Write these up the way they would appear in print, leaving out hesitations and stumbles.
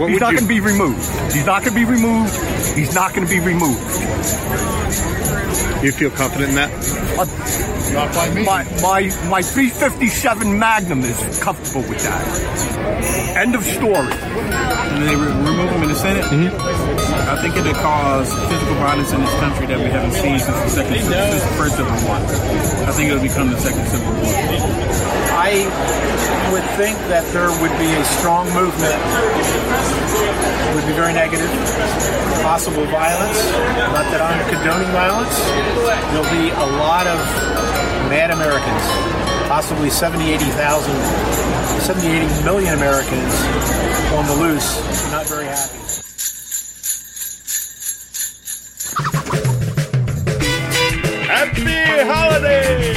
He's not going to be removed. He's not going to be removed. He's not going to be removed. You feel confident in that? Not by me. My 357 Magnum is comfortable with that. End of story. And they remove him in the Senate. Mm-hmm. I think it'll cause physical violence in this country that we haven't seen since the first Civil War. I think it'll become the second Civil War. I would think that there would be a strong movement. It would be very negative. Possible violence. Not that I'm condoning violence. There'll be a lot of mad Americans. Possibly 70, 80 million Americans on the loose, not very happy. Happy holidays!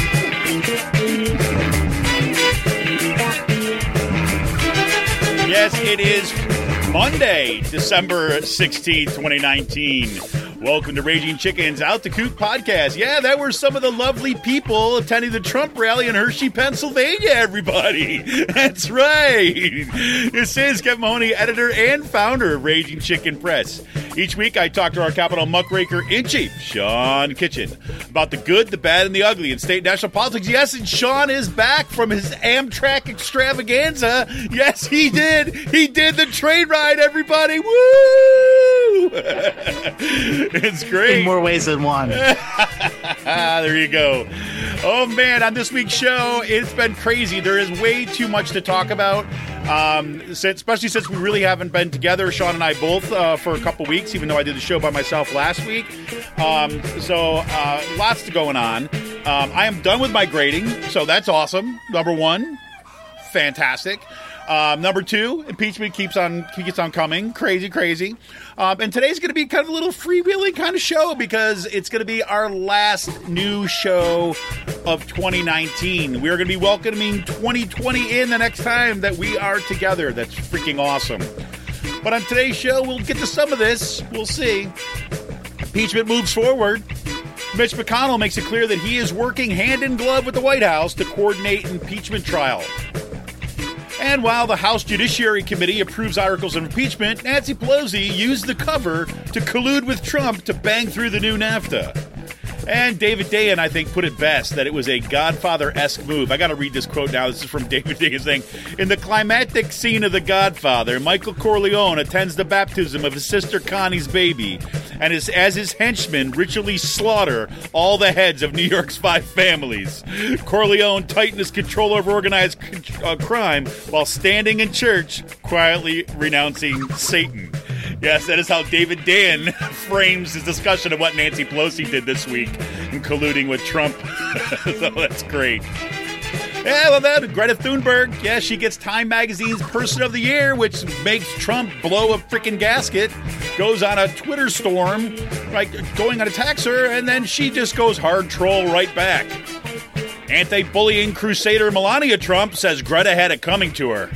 Yes, it is Monday, December 16th, 2019. Welcome to Raging Chicken's Out the Coop podcast. Yeah, that were some of the lovely people attending the Trump rally in Hershey, Pennsylvania, everybody. That's right. This is Kevin Mahoney, editor and founder of Raging Chicken Press. Each week, I talk to our Capitol muckraker in chief, Sean Kitchen, about the good, the bad, and the ugly in state and national politics. Yes, and Sean is back from his Amtrak extravaganza. Yes, he did. He did the train ride, everybody. Woo! It's great. In more ways than one. There you go. Oh, man, on this week's show, it's been crazy. There is way too much to talk about, especially since we really haven't been together, Sean and I both, for a couple weeks, even though I did the show by myself last week. So lots going on. I am done with my grading, so that's awesome. Number one, fantastic. Number two, impeachment keeps on coming. Crazy. And today's going to be kind of a little freewheeling kind of show because it's going to be our last new show of 2019. We are going to be welcoming 2020 in the next time that we are together. That's freaking awesome. But on today's show, we'll get to some of this. We'll see. Impeachment moves forward. Mitch McConnell makes it clear that he is working hand in glove with the White House to coordinate impeachment trial. And while the House Judiciary Committee approves articles of impeachment, Nancy Pelosi used the cover to collude with Trump to bang through the new NAFTA. And David Dayen, I think, put it best, that it was a Godfather-esque move. I got to read this quote now. This is from David Dayen saying, "In the climactic scene of The Godfather, Michael Corleone attends the baptism of his sister Connie's baby, and as his henchmen ritually slaughter all the heads of New York's 5 families. Corleone tightened his control over organized crime while standing in church, quietly renouncing Satan." Yes, that is how David Dayen frames his discussion of what Nancy Pelosi did this week in colluding with Trump. So that's great. Yeah, well, then, Greta Thunberg, yeah, she gets Time Magazine's Person of the Year, which makes Trump blow a freaking gasket, goes on a Twitter storm, like going on attacks her, and then she just goes hard troll right back. Anti-bullying crusader Melania Trump says Greta had it coming to her.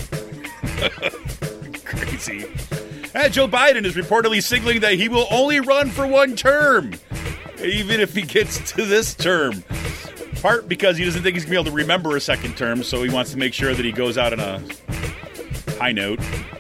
Crazy. And Joe Biden is reportedly signaling that he will only run for one term, even if he gets to this term. Part because he doesn't think he's going to be able to remember a second term, so he wants to make sure that he goes out on a high note.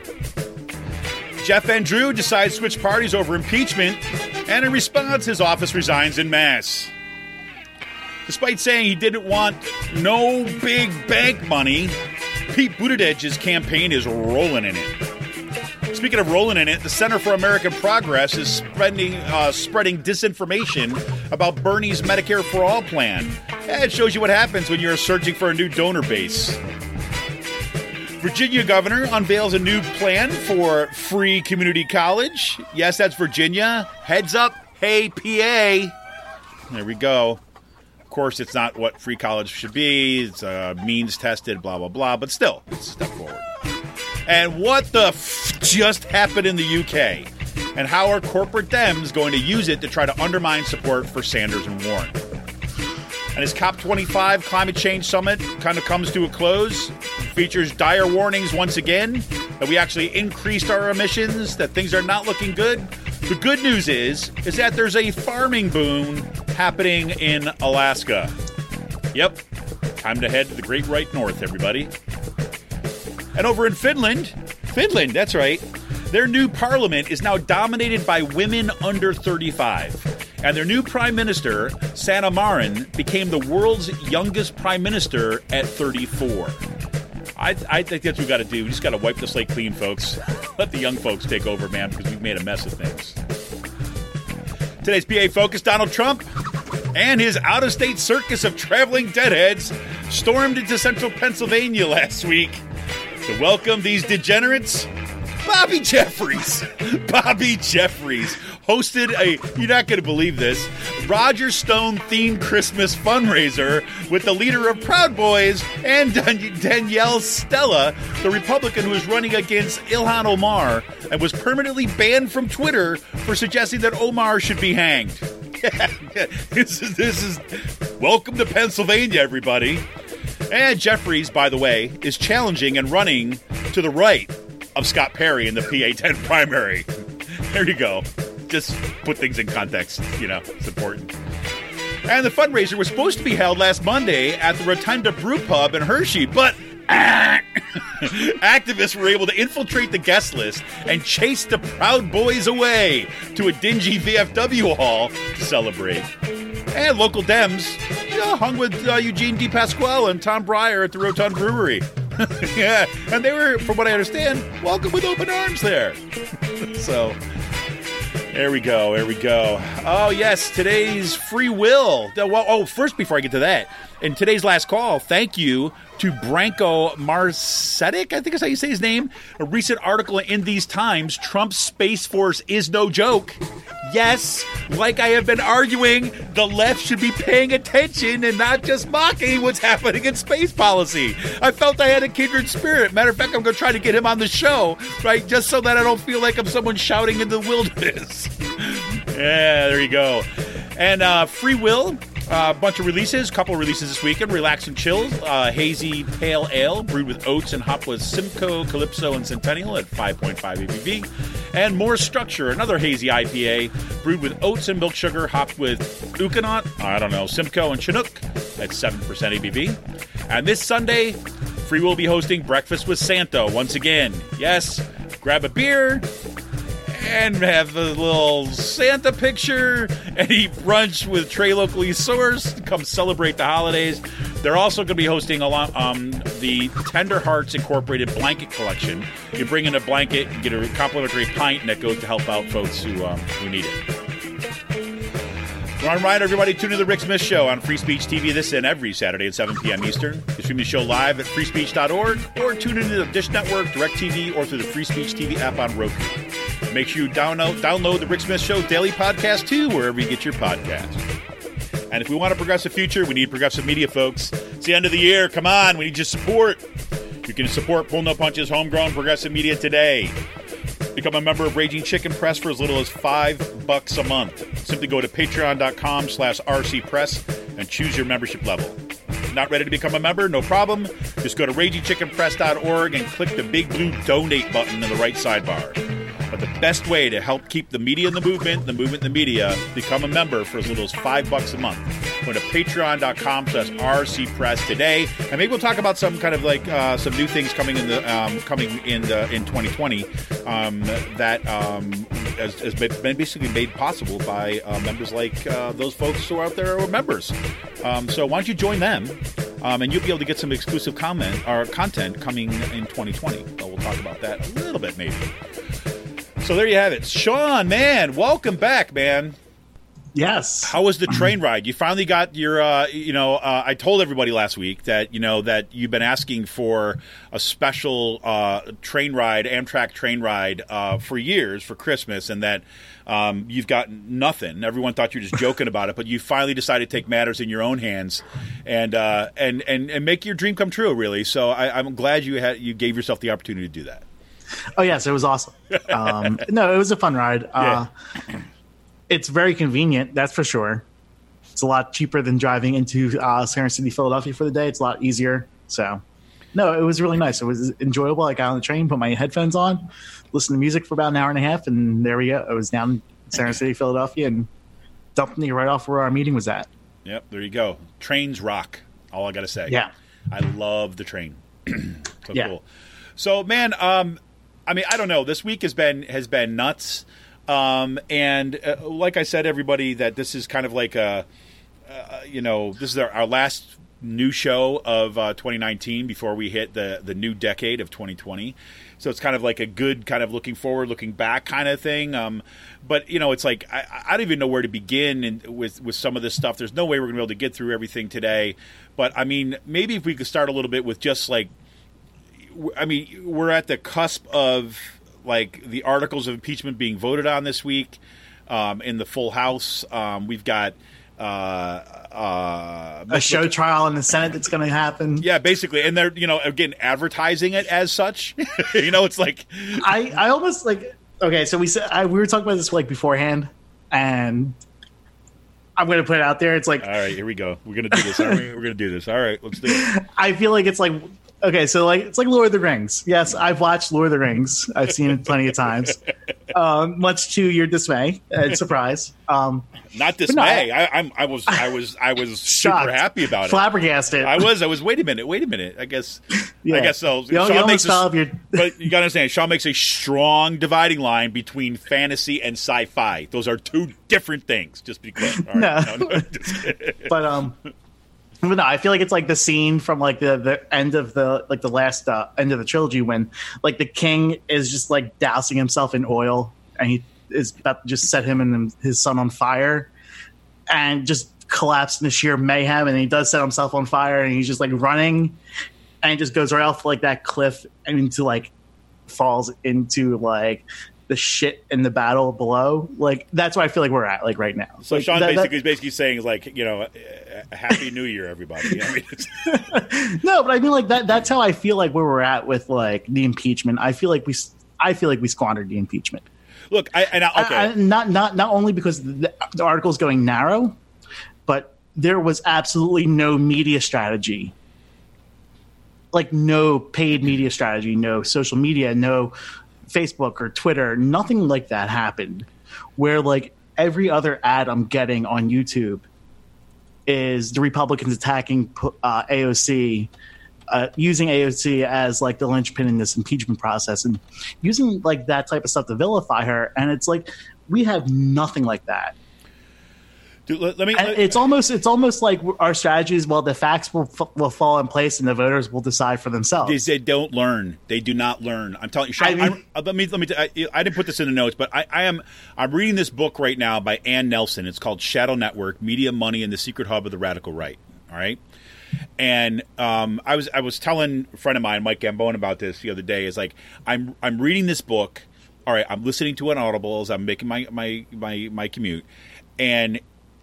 Jeff Van Drew decides to switch parties over impeachment, and in response, his office resigns en masse. Despite saying he didn't want no big bank money, Pete Buttigieg's campaign is rolling in it. Speaking of rolling in it, the Center for American Progress is spreading disinformation about Bernie's Medicare for All plan. Yeah, it shows you what happens when you're searching for a new donor base. Virginia governor unveils a new plan for free community college. Yes, that's Virginia. Heads up, hey, PA. There we go. Of course, it's not what free college should be. It's means tested, blah, blah, blah. But still, it's a step forward. And what the just happened in the UK? And how are corporate Dems going to use it to try to undermine support for Sanders and Warren? And as COP25 climate change summit kind of comes to a close, features dire warnings once again that we actually increased our emissions, that things are not looking good. The good news is that there's a farming boom happening in Alaska. Yep, time to head to the Great White North, everybody. And over in Finland, Finland, that's right. Their new parliament is now dominated by women under 35. And their new prime minister, Sanna Marin, became the world's youngest prime minister at 34. I think that's what we got to do. We just got to wipe the slate clean, folks. Let the young folks take over, man, because we've made a mess of things. Today's PA Focus, Donald Trump and his out-of-state circus of traveling deadheads stormed into central Pennsylvania last week to welcome these degenerates. Bobby Jeffries hosted you're not going to believe this, Roger Stone-themed Christmas fundraiser with the leader of Proud Boys and Danielle Stella, the Republican who is running against Ilhan Omar and was permanently banned from Twitter for suggesting that Omar should be hanged. This is welcome to Pennsylvania, everybody. And Jeffries, by the way, is challenging and running to the right of Scott Perry in the PA-10 primary. There you go. Just put things in context, it's important. And the fundraiser was supposed to be held last Monday at the Rotunda Brew Pub in Hershey, but activists were able to infiltrate the guest list and chase the Proud Boys away to a dingy VFW hall to celebrate. And local Dems, hung with Eugene DePasquale and Tom Breyer at the Rotund Brewery. Yeah, and they were, from what I understand, welcome with open arms there. So, there we go. Oh, yes, today's free will. First, before I get to that, in today's last call, thank you to Branko Marcetic, I think is how you say his name. A recent article in These Times, Trump's Space Force is no joke. Yes, like I have been arguing, the left should be paying attention and not just mocking what's happening in space policy. I felt I had a kindred spirit. Matter of fact, I'm going to try to get him on the show, right, just so that I don't feel like I'm someone shouting in the wilderness. Yeah, there you go. And Free Will, a bunch of releases, couple of releases this weekend. Relax and Chill, hazy pale ale brewed with oats and hopped with Simcoe, Calypso, and Centennial at 5.5 ABV. And More Structure, another hazy IPA brewed with oats and milk sugar, hopped with Uconut, Simcoe, and Chinook at 7% ABV. And this Sunday, Free will be hosting Breakfast with Santa once again. Yes, grab a beer and have a little Santa picture and eat brunch with Trey Locally Sourced to come celebrate the holidays. They're also going to be hosting the Tender Hearts Incorporated blanket collection. You bring in a blanket, you get a complimentary pint, and that goes to help out folks who need it. Reminder, everybody, tune in to the Rick Smith Show on Free Speech TV this and every Saturday at 7 p.m. Eastern. You stream the show live at freespeech.org or tune into the Dish Network, DirecTV, or through the Free Speech TV app on Roku. Make sure you download the Rick Smith Show daily podcast, too, wherever you get your podcast. And if we want a progressive future, we need progressive media, folks. It's the end of the year. Come on, we need your support. You can support Pull No Punches homegrown progressive media today. Become a member of Raging Chicken Press for as little as $5 a month. Simply go to patreon.com/rcpress and choose your membership level. Not ready to become a member? No problem. Just go to ragingchickenpress.org and click the big blue donate button in the right sidebar. But the best way to help keep the media in the movement in the media, become a member for as little as $5 a month. Go to patreon.com/rcpress today, and maybe we'll talk about some kind of some new things coming in 2020 that has been basically made possible by members like those folks who are out there who are members. So why don't you join them? And you'll be able to get some exclusive content coming in 2020. So we'll talk about that a little bit, maybe. So there you have it. Sean, man, welcome back, man. Yes. How was the train ride? You finally got your, I told everybody last week that, that you've been asking for a special train ride, Amtrak train ride for years for Christmas, and that you've got nothing. Everyone thought you were just joking about it, but you finally decided to take matters in your own hands and make your dream come true, really. So I'm glad you gave yourself the opportunity to do that. Oh, yes, it was awesome. No, it was a fun ride. Yeah. It's very convenient, that's for sure. It's a lot cheaper than driving into Center City, Philadelphia for the day. It's a lot easier. So, no, it was really nice. It was enjoyable. I got on the train, put my headphones on, listened to music for about an hour and a half, and there we go. I was down in Center City, Philadelphia, and dumped me right off where our meeting was at. Yep, there you go. Trains rock. All I got to say. Yeah. I love the train. So yeah. cool. So, man, I mean, I don't know. This week has been nuts. And like I said, everybody, that this is kind of like this is our last new show of 2019 before we hit the new decade of 2020. So it's kind of like a good kind of looking forward, looking back kind of thing. But it's like I don't even know where to begin with some of this stuff. There's no way we're going to be able to get through everything today. But I mean, maybe if we could start a little bit with just like, I mean, we're at the cusp of like the articles of impeachment being voted on this week in the full House. We've got a show trial in the Senate that's going to happen. Yeah, basically, and they're again advertising it as such. It's like I almost like okay. So we were talking about this like beforehand, and I'm going to put it out there. It's like, all right, here we go. We're going to do this, aren't we? We're going to do this. All right, let's do it. I feel like it's like. Okay, so like it's like Lord of the Rings. Yes, I've watched Lord of the Rings. I've seen it plenty of times, much to your dismay and surprise. Not dismay. I was super happy about it. Flabbergasted. I was. Wait a minute. I guess so. Sean makes but you got to understand. Sean makes a strong dividing line between fantasy and sci-fi. Those are two different things. Just be clear. All right. No. But no, I feel like it's like the scene from like the end of the last end of the trilogy when like the king is just like dousing himself in oil and he is about to just set him and his son on fire and just collapse into sheer mayhem, and he does set himself on fire and he's just like running and he just goes right off like that cliff and into like falls into like the shit in the battle below. Like that's what I feel like we're at like right now. So like, Sean is basically saying is like, Happy New Year, everybody. No, but I mean like that's how I feel like where we're at with like the impeachment. I feel like we squandered the impeachment. Look, not only because the article's going narrow, but there was absolutely no media strategy. Like no paid media strategy, no social media, no Facebook or Twitter, nothing like that happened. Where like every other ad I'm getting on YouTube is the Republicans attacking AOC, using AOC as like the linchpin in this impeachment process, and using like that type of stuff to vilify her. And it's like we have nothing like that. Dude, it's almost like our strategy is, well, the facts will fall in place and the voters will decide for themselves. They don't learn. They do not learn. I'm telling you, Sean, I didn't put this in the notes, but I'm reading this book right now by Ann Nelson. It's called Shadow Network: Media, Money, and the Secret Hub of the Radical Right. All right. And I was telling a friend of mine, Mike Gambone, about this the other day. Is like I'm reading this book. All right, I'm listening to an Audible as I'm making my commute, and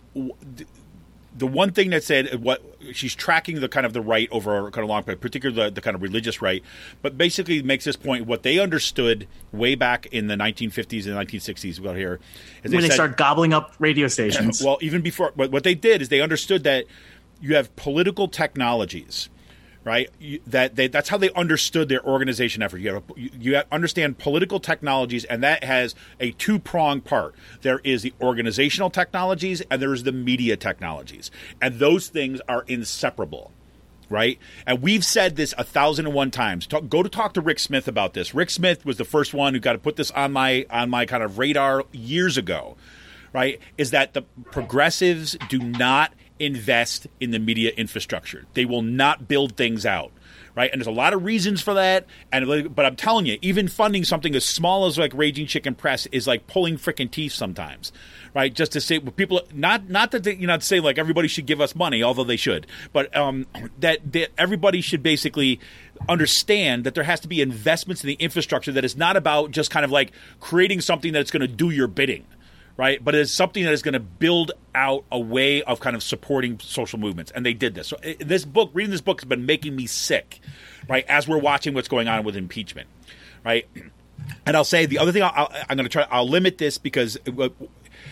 the one thing that said what she's tracking the kind of the right over a kind of long period, particularly the kind of religious right, but basically makes this point: what they understood way back in the 1950s and 1960s, well, here is when they started gobbling up radio stations. Well, even before, what they did is they understood that you have political technologies. Right, that's how they understood their organization effort. You understand political technologies, and that has a two-pronged part. There is the organizational technologies, and there is the media technologies, and those things are inseparable. Right, and we've said this 1,001 times. Go to talk to Rick Smith about this. Rick Smith was the first one who got to put this on my kind of radar years ago. Right, is that the progressives do not invest in the media infrastructure. They will not build things out, right? And there's a lot of reasons for that. But I'm telling you, even funding something as small as like Raging Chicken Press is like pulling freaking teeth sometimes, right? Just to say, people, not that they, to say like everybody should give us money, although they should, but that everybody should basically understand that there has to be investments in the infrastructure that is not about just kind of like creating something that's going to do your bidding. Right, but it's something that is going to build out a way of kind of supporting social movements, and they did this. So reading this book has been making me sick, right? As we're watching what's going on with impeachment, right? And I'll say the other thing I'll limit this because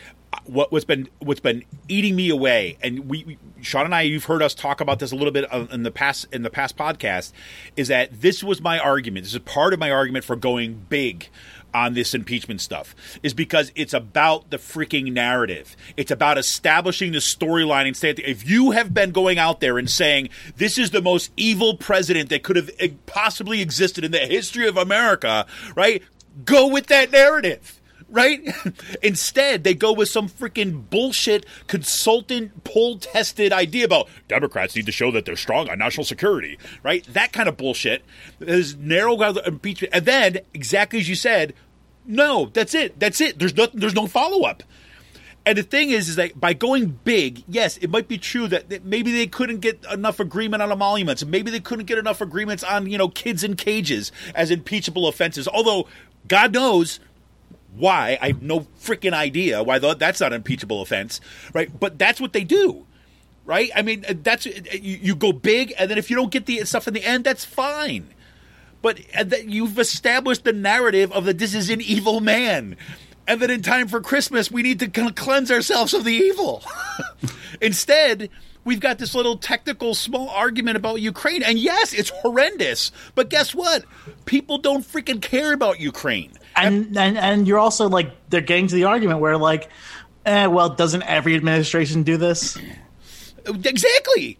what's been eating me away, and Sean and I, you've heard us talk about this a little bit in the past podcast, is that this was my argument. This is part of my argument for going big on this impeachment stuff, is because it's about the freaking narrative. It's about establishing the storyline and saying, if you have been going out there and saying this is the most evil president that could have possibly existed in the history of America, right? Go with that narrative. Right? Instead, they go with some freaking bullshit consultant poll-tested idea about Democrats need to show that they're strong on national security. Right? That kind of bullshit. There's narrow impeachment. And then, exactly as you said, no, that's it. That's it. There's no follow-up. And the thing is that by going big, yes, it might be true that maybe they couldn't get enough agreement on emoluments. Maybe they couldn't get enough agreements on, kids in cages as impeachable offenses. Although, God knows why. I have no freaking idea why that's not an impeachable offense, right? But that's what they do, right? I mean, that's you go big, and then if you don't get the stuff in the end, that's fine. But you've established the narrative of that this is an evil man, and that in time for Christmas we need to kind of cleanse ourselves of the evil. Instead, we've got this little technical small argument about Ukraine, and yes, it's horrendous. But guess what? People don't freaking care about Ukraine. And you're also like, they're getting to the argument where like, well, doesn't every administration do this? Exactly.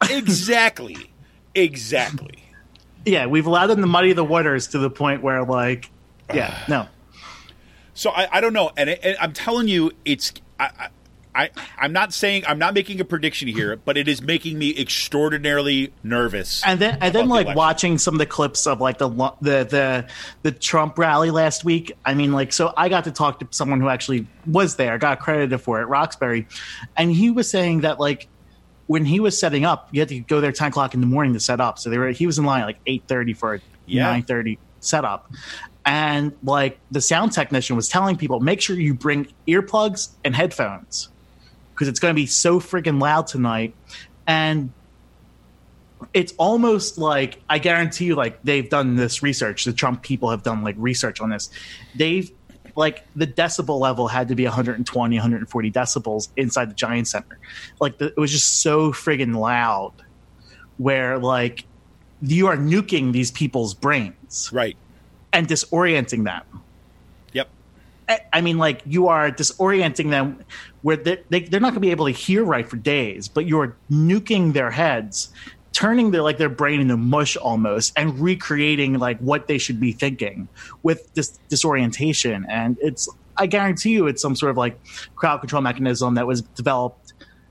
Yeah, we've allowed them to muddy the waters to the point where like, no. So I don't know, and I'm telling you, I'm not making a prediction here, but it is making me extraordinarily nervous. And then like watching some of the clips of like the Trump rally last week. I mean, like, so I got to talk to someone who actually was there, got credited for it, Roxbury, and he was saying that like when he was setting up, you had to go there 10 o'clock in the morning to set up. So he was in line at like 8:30 for a 9:30 setup. And like the sound technician was telling people, make sure you bring earplugs and headphones, because it's going to be so freaking loud tonight. And it's almost like, I guarantee you, like, they've done this research. The Trump people have done, like, research on this. They've, like, the decibel level had to be 120, 140 decibels inside the Giant Center. Like, it was just so friggin' loud where, like, you are nuking these people's brains. Right. And disorienting them. Yep. I mean, like, you are disorienting them where they're not going to be able to hear right for days, but you're nuking their heads, turning their brain into mush almost, and recreating like what they should be thinking with this disorientation. And I guarantee you, it's some sort of like crowd control mechanism that was developed.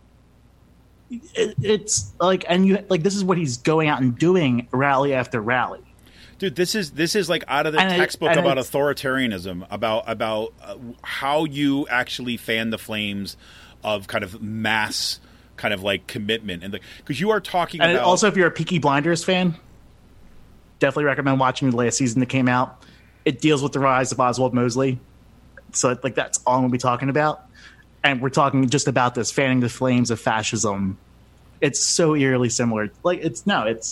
It's like, and you like, this is what he's going out and doing rally after rally. Dude, this is like out of the textbook about authoritarianism, about how you actually fan the flames of kind of mass kind of like commitment, and because you are talking about. Also, if you're a Peaky Blinders fan, definitely recommend watching the last season that came out. It deals with the rise of Oswald Mosley, so like that's all I'm going to be talking about, and we're talking just about this fanning the flames of fascism. It's so eerily similar. Like it's.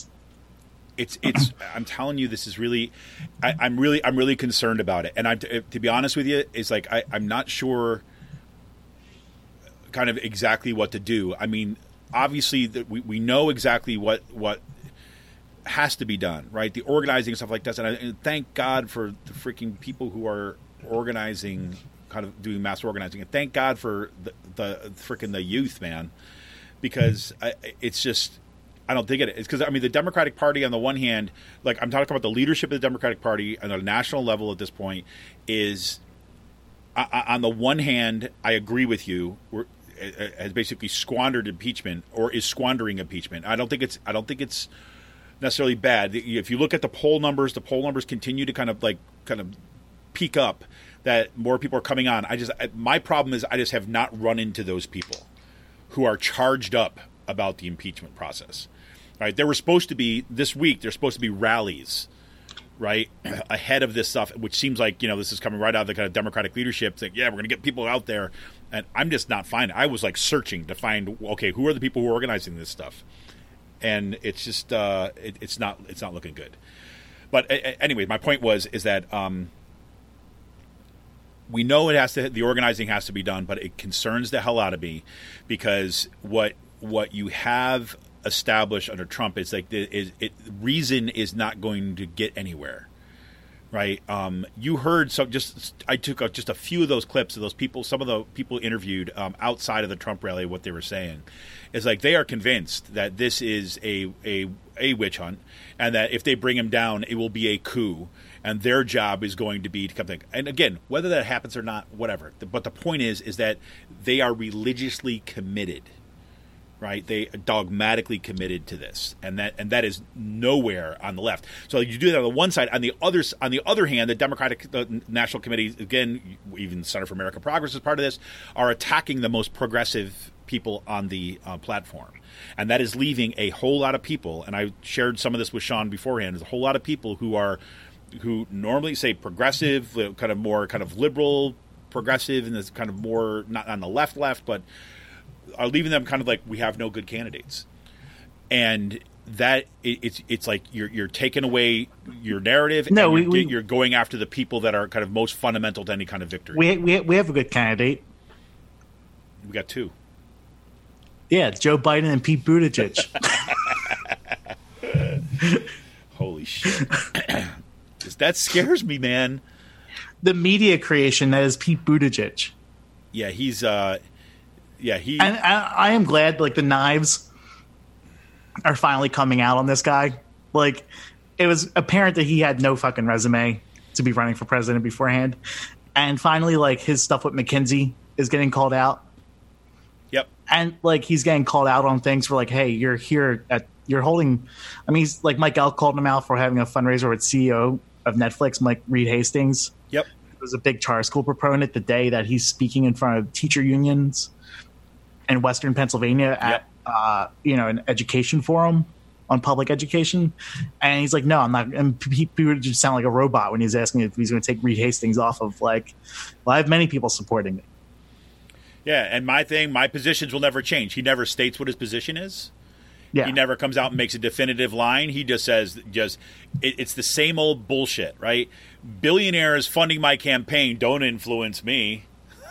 I'm telling you, this is really, I'm really concerned about it. And to be honest with you, it's like I'm not sure, kind of exactly what to do. I mean, obviously, we know exactly what has to be done, right? The organizing and stuff like that. And thank God for the freaking people who are organizing, kind of doing mass organizing. And thank God for the freaking the youth, man, because it's just. I don't think it is, because I mean the Democratic Party on the one hand, like I'm talking about the leadership of the Democratic Party on a national level at this point, is on the one hand I agree with you, has basically squandered impeachment or is squandering impeachment. I don't think it's necessarily bad. If you look at the poll numbers continue to kind of peak up, that more people are coming on. My problem is I just have not run into those people who are charged up about the impeachment process. Right? There were supposed to be this week. There's supposed to be rallies, right, ahead of this stuff, which seems like this is coming right out of the kind of Democratic leadership. It's like, yeah, we're going to get people out there, and I'm just not finding. I was like searching to find, okay, who are the people who are organizing this stuff, and it's just it's not looking good. But anyway, my point is that we know the organizing has to be done, but it concerns the hell out of me because what you have established under Trump is like reason is not going to get anywhere. Right. You heard I took just a few of those clips of those people, some of the people interviewed outside of the Trump rally, what they were saying is like they are convinced that this is a witch hunt and that if they bring him down, it will be a coup and their job is going to be to come think. And again, whether that happens or not, whatever. But the point is that they are religiously committed. Right, they are dogmatically committed to this, and that is nowhere on the left. So you do that on the one side. On the other hand, the National Committee, again, even Center for American Progress is part of this, are attacking the most progressive people on the platform, and that is leaving a whole lot of people. And I shared some of this with Sean beforehand. There's a whole lot of people who normally say progressive, kind of liberal, progressive, and this kind of more not on the left, but are leaving them kind of like we have no good candidates, and that it's like you're taking away your narrative. No, and you're going after the people that are kind of most fundamental to any kind of victory. We have a good candidate. We got two. Yeah, it's Joe Biden and Pete Buttigieg. Holy shit! That scares me, man. The media creation that is Pete Buttigieg. Yeah, he's. Yeah, and I am glad like the knives are finally coming out on this guy. Like it was apparent that he had no fucking resume to be running for president beforehand, and finally like his stuff with McKinsey is getting called out. Yep, and like he's getting called out on things for like, hey, you're holding. I mean, he's like Mike Elk called him out for having a fundraiser with CEO of Netflix, Mike Reed Hastings. Yep, was a big charter school proponent the day that he's speaking in front of teacher unions in Western Pennsylvania at an education forum on public education, and he's like, no, I'm not. And people would just sound like a robot when he's asking if he's going to take Reed Hastings off of like. Well, I have many people supporting me. Yeah, and my positions will never change. He never states what his position is. Yeah. He never comes out and makes a definitive line. He just says, it's the same old bullshit, right? Billionaires funding my campaign don't influence me.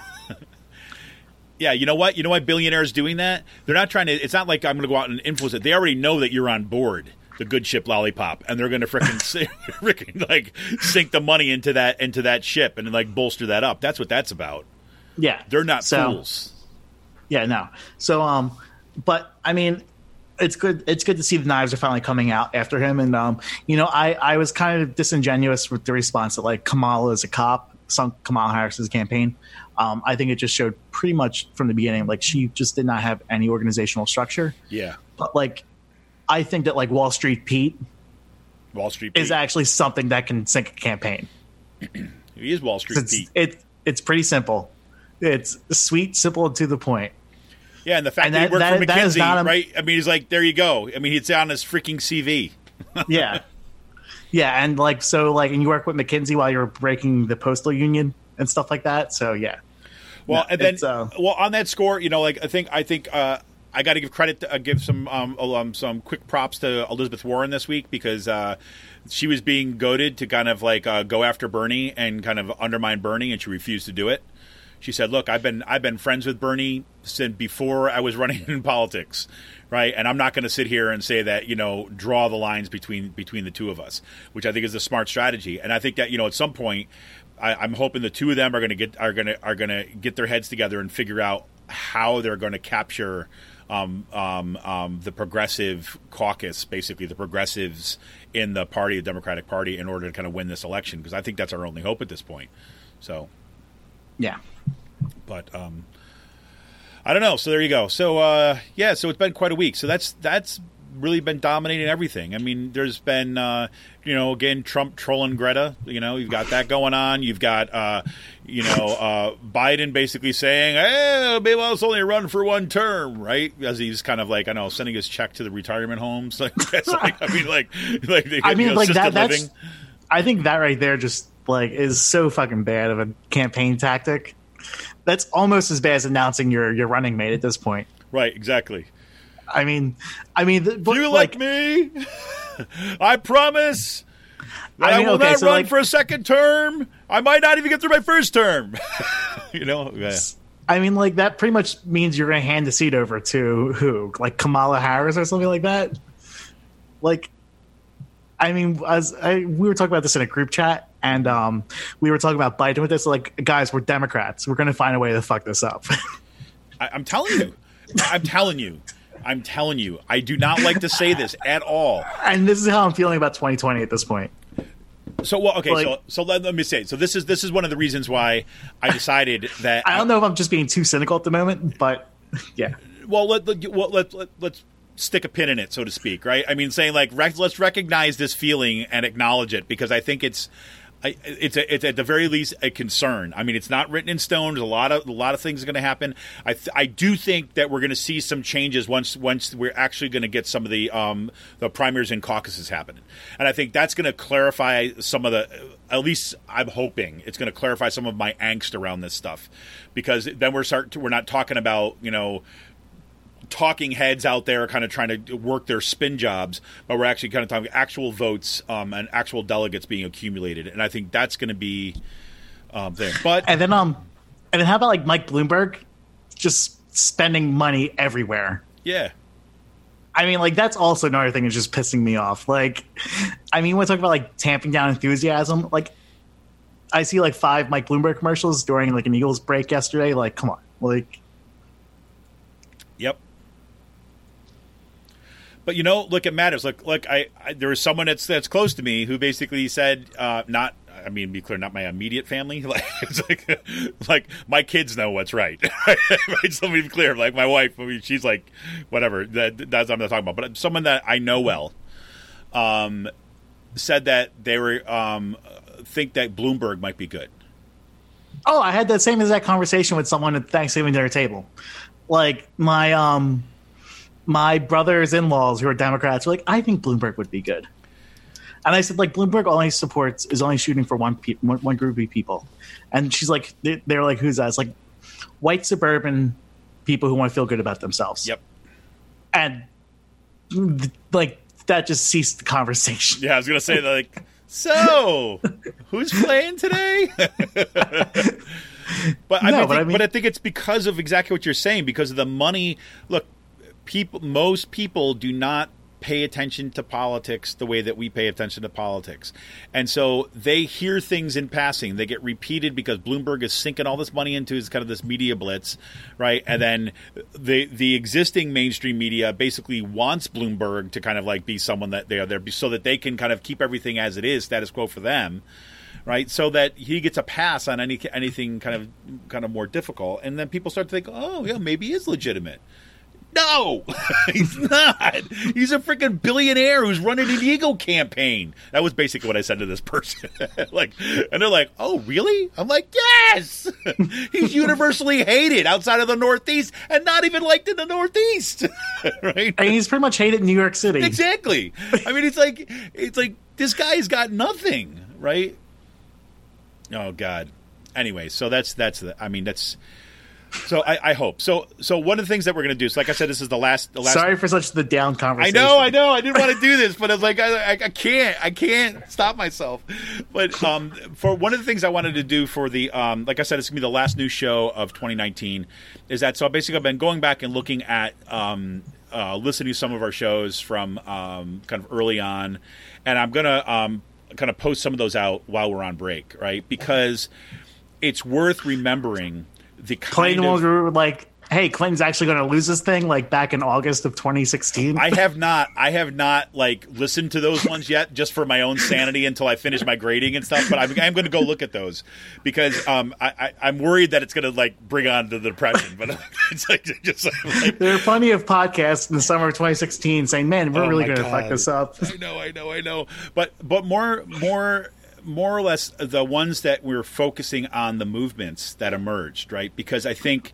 Yeah, you know what? You know why billionaires doing that? They're not trying to. It's not like I'm going to go out and influence it. They already know that you're on board the good ship Lollipop, and they're going to freaking like sink the money into that ship and like bolster that up. That's what that's about. Yeah, they're not fools. Yeah, no. So, but I mean, it's good. It's good to see the knives are finally coming out after him. And I was kind of disingenuous with the response that like Kamala is a cop, sunk Kamala Harris's campaign. I think it just showed pretty much from the beginning, like she just did not have any organizational structure. Yeah. But like, I think that like Wall Street Pete is actually something that can sink a campaign. He is Wall Street Pete. It's pretty simple. It's sweet, simple, and to the point. Yeah, and the fact that he worked for McKinsey, right? I mean, he's like, there you go. I mean, it's on his freaking CV. Yeah. Yeah, and like, so like, and you work with McKinsey while you're breaking the postal union and stuff like that. So, yeah. Well, and then, on that score, like I think I got to give credit, give some quick props to Elizabeth Warren this week because she was being goaded to kind of like go after Bernie and kind of undermine Bernie, and she refused to do it. She said, "Look, I've been friends with Bernie since before I was running in politics, right? And I'm not going to sit here and say that draw the lines between the two of us, which I think is a smart strategy. And I think that at some point." I'm hoping the two of them are going to get their heads together and figure out how they're going to capture the progressive caucus, basically the progressives in the party, the Democratic Party, in order to kind of win this election. Because I think that's our only hope at this point. So, yeah. But I don't know. So there you go. So so it's been quite a week. So that's really been dominating everything. I mean, there's been, again, Trump trolling Greta. You've got that going on. You've got, Biden basically saying, hey, maybe I'll only run for one term, right? As he's kind of like, sending his check to the retirement homes. Like, that's like, that's, I think that right there just like is so fucking bad of a campaign tactic. That's almost as bad as announcing your running mate at this point. Right. Exactly. I mean, you like me? I promise I will not run for a second term. I might not even get through my first term. Yeah. I mean, like, that pretty much means you're going to hand the seat over to who? Like Kamala Harris or something like that? Like, I mean, we were talking about this in a group chat, and we were talking about Biden with this. Like, guys, we're Democrats. We're going to find a way to fuck this up. I'm telling you. I'm telling you. I do not like to say this at all. And this is how I'm feeling about 2020 at this point. So let me say. So this is one of the reasons why I decided that I don't know if I'm just being too cynical at the moment, but yeah. Well, let's stick a pin in it, so to speak, right? I mean, saying like let's recognize this feeling and acknowledge it, because I think it's at the very least a concern. I mean, it's not written in stone. There's a lot of things are going to happen. I do think that we're going to see some changes once we're actually going to get some of the primaries and caucuses happening, and I think that's going to clarify some of the. At least I'm hoping it's going to clarify some of my angst around this stuff, because then we're not talking about talking heads out there kind of trying to work their spin jobs, but we're actually kind of talking actual votes and actual delegates being accumulated, and I think that's going to be there. But and then how about like Mike Bloomberg just spending money everywhere? Yeah. I mean, like, that's also another thing that's just pissing me off. Like, I mean, when we talk about like tamping down enthusiasm, like, I see like 5 Mike Bloomberg commercials during like an Eagles break yesterday. Like, come on, like. Yep. But look, it matters. Look, there was someone that's close to me who basically said, to be clear, not my immediate family. Like, it's like my kids know what's right. Right? So to be clear, like my wife, she's like, whatever. That's what I'm not talking about. But someone that I know well, said that they were think that Bloomberg might be good. Oh, I had that same exact conversation with someone at Thanksgiving dinner table. Like my brothers in-laws who are Democrats were like, I think Bloomberg would be good. And I said, like, Bloomberg is only shooting for one group of people. And she's like, they're like, who's that? It's like white suburban people who want to feel good about themselves. Yep. And like that just ceased the conversation. Yeah, I was gonna say like, so who's playing today? But I think it's because of exactly what you're saying, because of the money. Look, most people do not pay attention to politics the way that we pay attention to politics. And so they hear things in passing. They get repeated because Bloomberg is sinking all this money into his kind of this media blitz, right? And then the existing mainstream media basically wants Bloomberg to kind of like be someone that they are there so that they can kind of keep everything as it is, status quo for them. Right, so that he gets a pass on anything kind of more difficult, and then people start to think, oh yeah, maybe he is legitimate. No, he's not. He's a freaking billionaire who's running an ego campaign. That was basically what I said to this person. And they're like, "Oh, really?" I'm like, "Yes." He's universally hated outside of the Northeast, and not even liked in the Northeast. Right? And he's pretty much hated in New York City. Exactly. I mean, it's like this guy's got nothing, right? Oh God. Anyway, so that's. So I hope. So one of the things that we're going to do. So like I said, this is the last. Sorry for such the down conversation. I know. I didn't want to do this, but it's like I can't stop myself. But for one of the things I wanted to do for the like I said, it's going to be the last new show of 2019. Is that so? Basically, I've been going back and looking at listening to some of our shows from kind of early on, and I'm gonna kind of post some of those out while we're on break, right? Because it's worth remembering. The Clinton were like, hey, Clinton's actually going to lose this thing, like back in August of 2016. I have not like listened to those ones yet, just for my own sanity until I finish my grading and stuff. But I'm going to go look at those because I'm worried that it's going to like bring on the depression. But it's like there are plenty of podcasts in the summer of 2016 saying, "Man, we're really going to fuck this up." I know. But more or less the ones that we're focusing on the movements that emerged, right? Because I think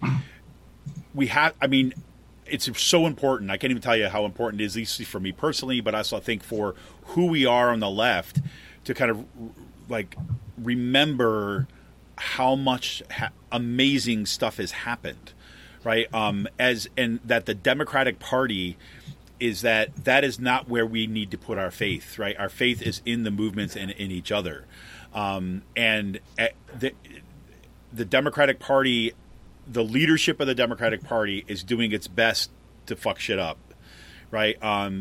it's so important. I can't even tell you how important it is, at least for me personally, but also I think for who we are on the left to kind of like remember how much amazing stuff has happened, right? And that the Democratic Party is that is not where we need to put our faith, right? Our faith is in the movements and in each other. And the Democratic Party, the leadership of the Democratic Party is doing its best to fuck shit up, right?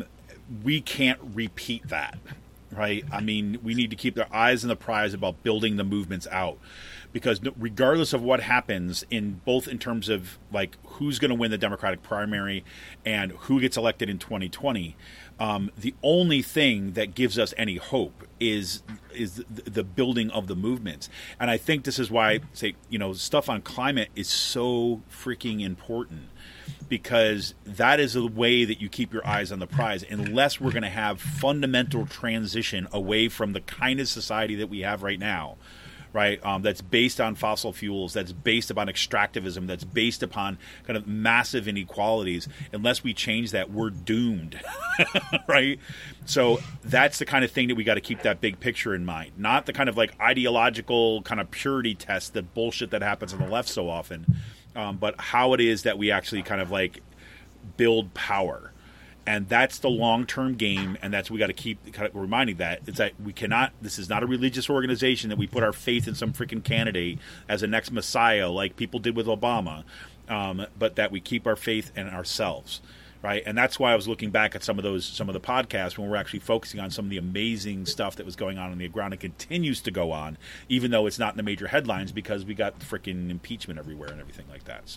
We can't repeat that, right? I mean, we need to keep our eyes on the prize about building the movements out. Because regardless of what happens in terms of like who's going to win the Democratic primary and who gets elected in 2020, the only thing that gives us any hope is the building of the movements. And I think this is why, stuff on climate is so freaking important, because that is a way that you keep your eyes on the prize. Unless we're going to have fundamental transition away from the kind of society that we have right now, right? That's based on fossil fuels, that's based upon extractivism, that's based upon kind of massive inequalities. Unless we change that, we're doomed, right? So that's the kind of thing that we got to keep that big picture in mind, not the kind of like ideological kind of purity test, the bullshit that happens on the left so often, but how it is that we actually kind of like build power. And that's the long-term game, and that's we got to keep kind of reminding that. It's that we cannot – this is not a religious organization that we put our faith in some freaking candidate as a next messiah like people did with Obama, but that we keep our faith in ourselves, right? And that's why I was looking back at some of the podcasts when we're actually focusing on some of the amazing stuff that was going on the ground and continues to go on, even though it's not in the major headlines because we got freaking impeachment everywhere and everything like that.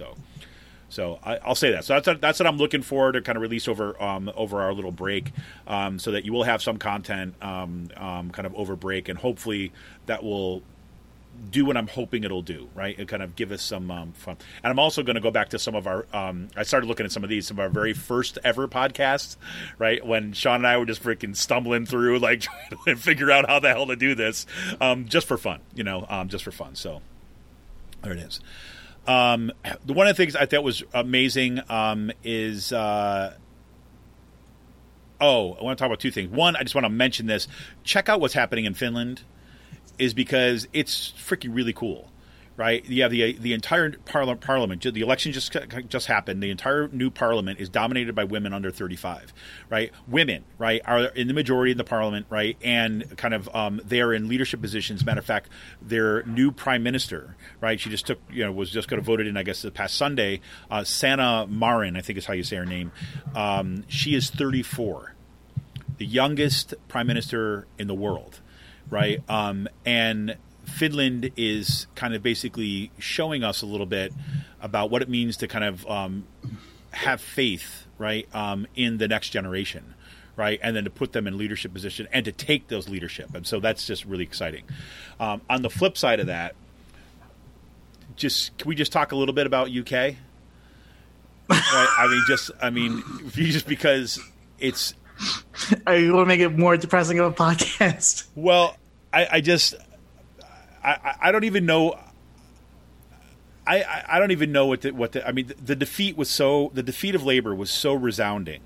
So I'll say that. So that's what I'm looking for to kind of release over our little break, so that you will have some content kind of over break, and hopefully that will do what I'm hoping it'll do, right? And kind of give us some fun. And I'm also going to go back to some of our I started looking at some of our very first ever podcasts, right? When Sean and I were just freaking stumbling through, like trying to figure out how the hell to do this, just for fun, just for fun. So there it is. One of the things I thought was amazing is I want to talk about two things. One, I just want to mention this. Check out what's happening in Finland, is because it's freaking really cool, right? You have the entire parliament. The election just happened. The entire new parliament is dominated by women under 35, right? Women, right, are in the majority in the parliament, right, and kind of they are in leadership positions. Matter of fact, their new prime minister, right, she just was just going to voted in, I guess, the past Sunday. Sanna Marin, I think is how you say her name. She is 34, the youngest prime minister in the world, right, and Finland is kind of basically showing us a little bit about what it means to kind of have faith, right, in the next generation, right, and then to put them in leadership position and to take those leadership. And so that's just really exciting. On the flip side of that, can we just talk a little bit about UK? Right? Just because it's. You want to make it more depressing of a podcast? Well, I don't even know. I don't even know what the defeat was the defeat of Labour was so resounding.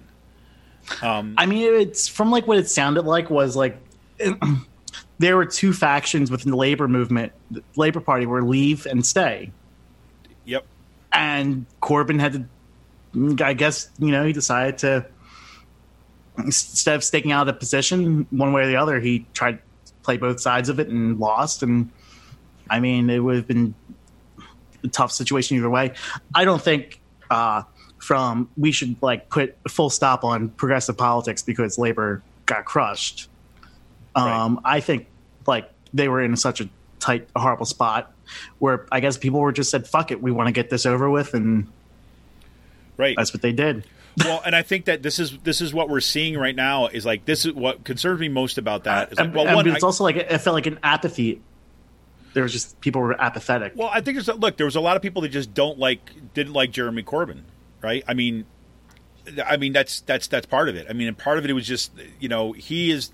It's from like what it sounded like was like there were two factions within the Labour movement. The Labour Party were leave and stay. Yep. And Corbyn had to, I guess, he decided to, instead of sticking out a position one way or the other, he tried to play both sides of it and lost. And it would have been a tough situation either way. I don't think we should like put a full stop on progressive politics because Labour got crushed. Right. I think like they were in such a tight, horrible spot where I guess people were just said, fuck it, we want to get this over with. And right. That's what they did. Well, and I think that this is what we're seeing right now is like, this is what concerns me most about that. Is like, it's also like, it felt like an apathy. There was just, people were apathetic. Well, I think there was a lot of people that just didn't like Jeremy Corbyn, right? That's part of it. And part of it was just, he is,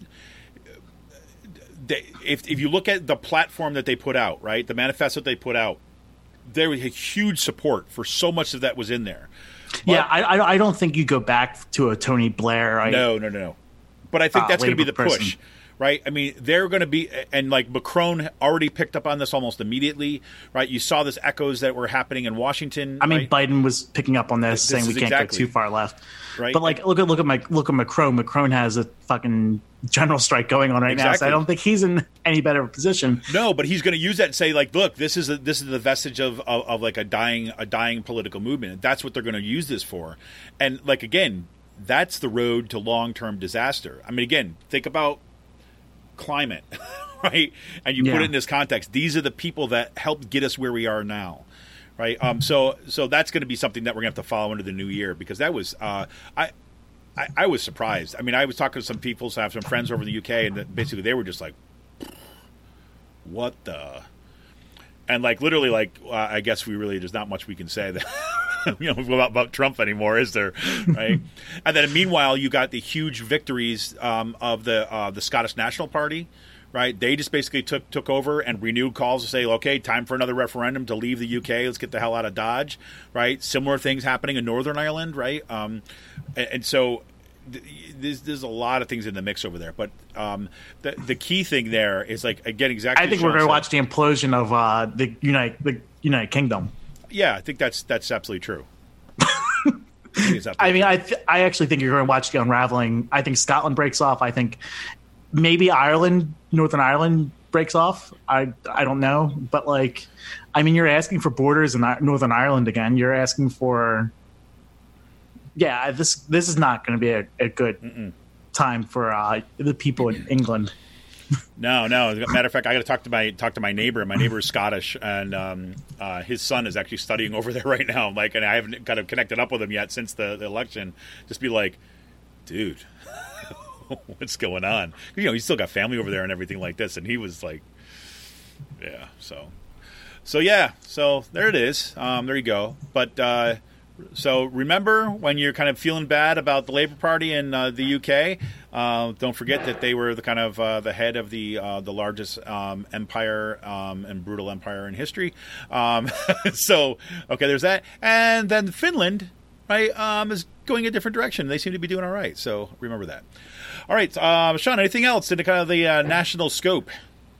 if you look at the platform that they put out, right, the manifesto they put out, there was a huge support for so much of that was in there. But, I don't think you go back to a Tony Blair. No. But I think that's going to be the push, right? I mean, they're going to be, and like Macron already picked up on this almost immediately, right? You saw this echoes that were happening in Washington. I mean, right? Biden was picking up on this, saying we can't go too far left. Right. But like, look at Macron. Macron has a fucking general strike going on right now, so I don't think he's in any better position. No, but he's going to use that and say, like, look, this is the vestige of like a dying political movement. That's what they're going to use this for. And like, again, that's the road to long-term disaster. I mean, again, think about climate, right? And you put it in this context. These are the people that helped get us where we are now. Right. So that's going to be something that we're going to have to follow into the new year, because that was I was surprised. I mean, I was talking to some people, so I have some friends over in the UK, and basically they were just like, what the? And like literally, like I guess there's not much we can say that about Trump anymore, is there? Right. And then meanwhile, you got the huge victories of the Scottish National Party. Right, they just basically took over and renewed calls to say, okay, time for another referendum to leave the UK. Let's get the hell out of Dodge. Right, similar things happening in Northern Ireland. Right, and so there's a lot of things in the mix over there. But the key thing there is, like, again, exactly. I think we're going to watch the implosion of the United Kingdom. Yeah, I think that's absolutely true. I mean, I actually think you're going to watch the unraveling. I think Scotland breaks off. I think maybe Northern Ireland breaks off. I don't know. But, like, I mean, you're asking for borders in Northern Ireland again. You're asking for... Yeah, this is not going to be a good time for the people in England. No. As a matter of fact, I got to talk to my neighbor. My neighbor is Scottish, and his son is actually studying over there right now. Like, and I haven't kind of connected up with him yet since the election. Just be like, dude... what's going on? He's still got family over there and everything like this, and he was like, yeah. So there it is. There you go. But so remember, when you're kind of feeling bad about the Labour Party in the UK, don't forget that they were the kind of the head of the largest empire and brutal empire in history. So okay, there's that, and then Finland, right, is going a different direction. They seem to be doing all right. So remember that. All right, Sean, anything else in the kind of the national scope?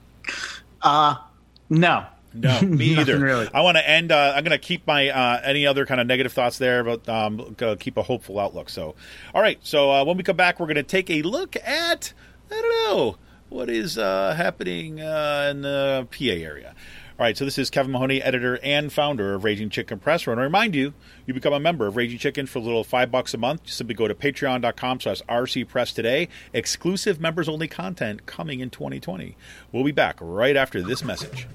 No, me either. Really. I want to end. I'm going to keep my any other kind of negative thoughts there, but keep a hopeful outlook. So, all right. So when we come back, we're going to take a look at, I don't know, what is happening in the PA area. All right, so this is Kevin Mahoney, editor and founder of Raging Chicken Press. I want to remind you, you become a member of Raging Chicken for a little $5 a month. Just simply go to patreon.com/RCPress today. Exclusive members-only content coming in 2020. We'll be back right after this message.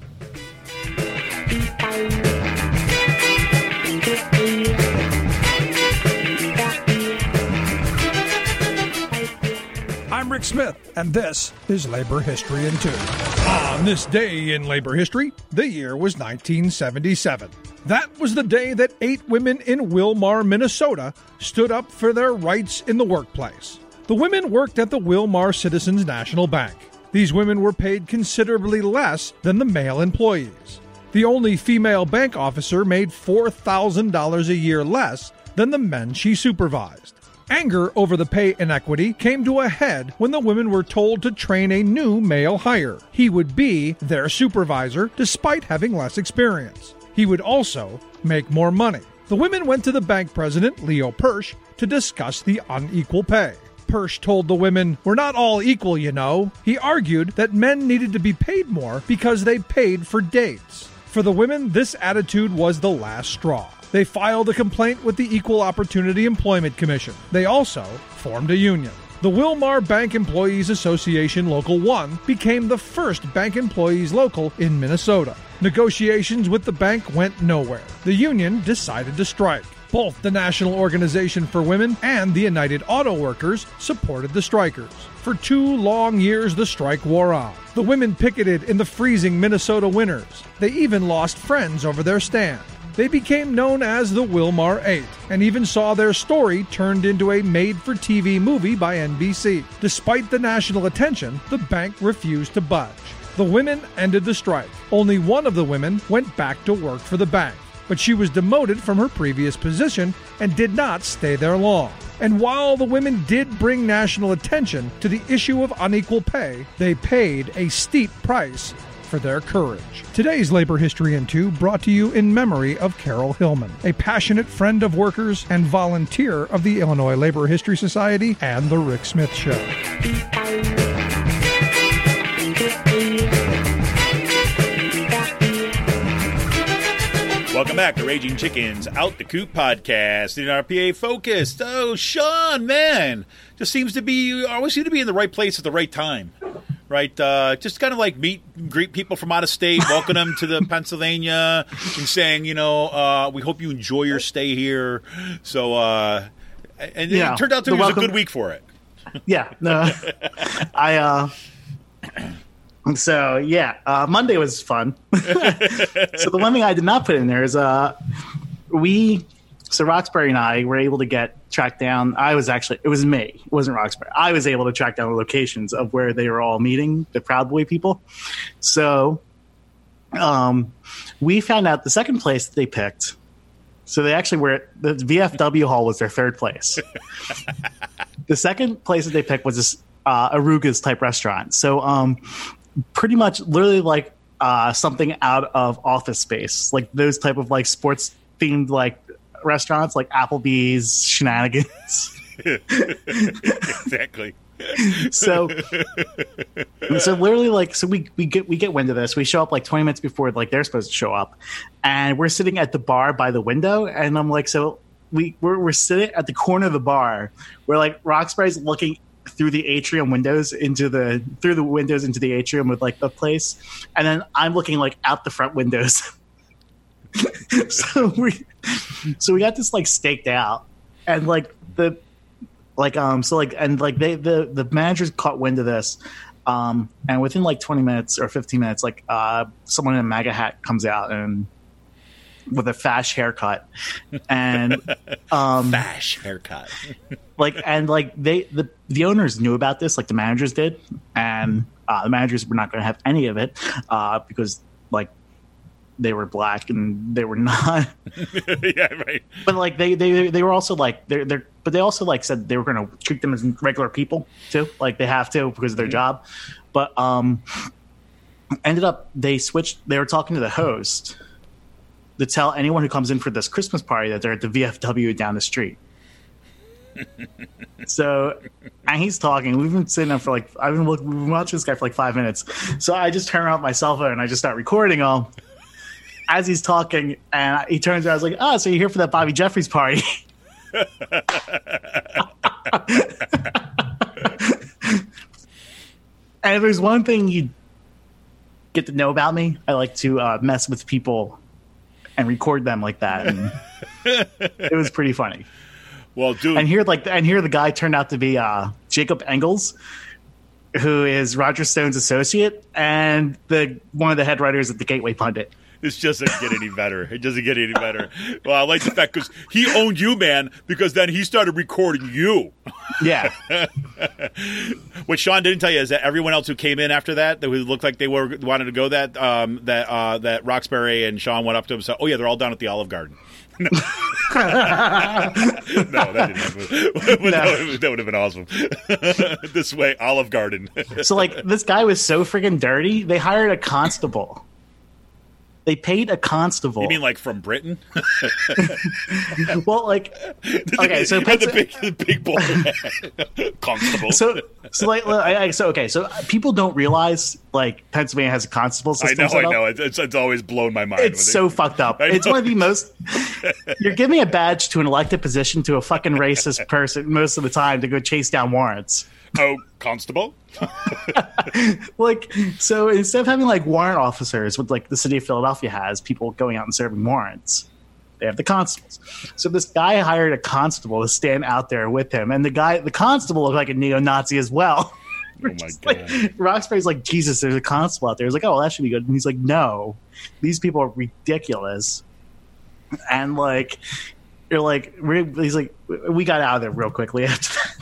I'm Rick Smith, and this is Labor History in 2. On this day in labor history, the year was 1977. That was the day that 8 women in Wilmar, Minnesota, stood up for their rights in the workplace. The women worked at the Wilmar Citizens National Bank. These women were paid considerably less than the male employees. The only female bank officer made $4,000 a year less than the men she supervised. Anger over the pay inequity came to a head when the women were told to train a new male hire. He would be their supervisor despite having less experience. He would also make more money. The women went to the bank president, Leo Persh, to discuss the unequal pay. Persh told the women, "We're not all equal, you know." He argued that men needed to be paid more because they paid for dates. For the women, this attitude was the last straw. They filed a complaint with the Equal Opportunity Employment Commission. They also formed a union. The Wilmar Bank Employees Association Local 1 became the first bank employees local in Minnesota. Negotiations with the bank went nowhere. The union decided to strike. Both the National Organization for Women and the United Auto Workers supported the strikers. For 2 long years, the strike wore on. The women picketed in the freezing Minnesota winters. They even lost friends over their stand. They became known as the Wilmar 8, and even saw their story turned into a made-for-TV movie by NBC. Despite the national attention, the bank refused to budge. The women ended the strike. Only one of the women went back to work for the bank. but she was demoted from her previous position and did not stay there long. And while the women did bring national attention to the issue of unequal pay, they paid a steep price for their courage. Today's Labor History in 2 brought to you in memory of Carol Hillman, a passionate friend of workers and volunteer of the Illinois Labor History Society and The Rick Smith Show. Welcome back to Raging Chickens Out the Coop podcast in NRPA Focused. Oh, Sean, man, just always seem to be in the right place at the right time, right? Just kind of like greet people from out of state, welcome them to the Pennsylvania, and saying, we hope you enjoy your stay here. So, it turned out to be a good week for it. Yeah, no, Monday was fun. So the one thing I did not put in there is Roxbury and I were able to track down. It was me. It wasn't Roxbury. I was able to track down the locations of where they were all meeting, the Proud Boy people. So we found out the second place that they picked. So they actually were the VFW Hall was their third place. The second place that they picked was this Aruga's type restaurant. So pretty much literally like something out of Office Space, like those type of like sports themed like restaurants like Applebee's, Shenanigans. Exactly. So literally like we get wind of this. We show up like 20 minutes before like they're supposed to show up, and we're sitting at the bar by the window, and I'm like, so we're sitting at the corner of the bar where like Roxbury's looking through the atrium windows into the atrium with like the place, and then I'm looking like out the front windows. so we got this like staked out, and like the managers caught wind of this, and within like 20 minutes or 15 minutes, like someone in a MAGA hat comes out and with a fash haircut, and fash haircut. The owners knew about this, like the managers did, and the managers were not going to have any of it because like they were black and they were not. Yeah, right. But like they were also like but they also like said they were going to treat them as regular people too, like they have to because of their job. But ended up they switched. They were talking to the host to tell anyone who comes in for this Christmas party that they're at the VFW down the street. So, and he's talking. We've been sitting there for like, we've been watching this guy for like 5 minutes. So I just turn on my cell phone and I just start recording him as he's talking. And he turns around, I was like, oh, so you're here for that Bobby Jeffries party? And if there's one thing you get to know about me, I like to mess with people and record them like that. And it was pretty funny. Well, dude, and here the guy turned out to be Jacob Engels, who is Roger Stone's associate and one of the head writers at the Gateway Pundit. This doesn't get any better. It doesn't get any better. Well, I like the fact because he owned you, man, because then he started recording you. Yeah. What Sean didn't tell you is that everyone else who came in after that looked like they wanted to go that Roxbury and Sean went up to him and said, oh, yeah, they're all down at the Olive Garden. No, that didn't happen. That would have been awesome. This way, Olive Garden. So, like, this guy was so freaking dirty, they hired a constable. They paid a constable. You mean like from Britain? Well, like, okay, so the big boy constable. So people don't realize like Pennsylvania has a constable system. I know. It's always blown my mind. It's so fucked up. It's one of the most. You're giving a badge to an elected position to a fucking racist person most of the time to go chase down warrants. Oh, constable? Like, so instead of having like warrant officers, what like the city of Philadelphia has, people going out and serving warrants, they have the constables. So this guy hired a constable to stand out there with him, and the constable looked like a neo-Nazi as well. Oh my god! Like, Roxbury's like, Jesus, there's a constable out there. He's like, oh, well, that should be good. And he's like, no, these people are ridiculous. And like, you're like, he's like, we got out of there real quickly after that.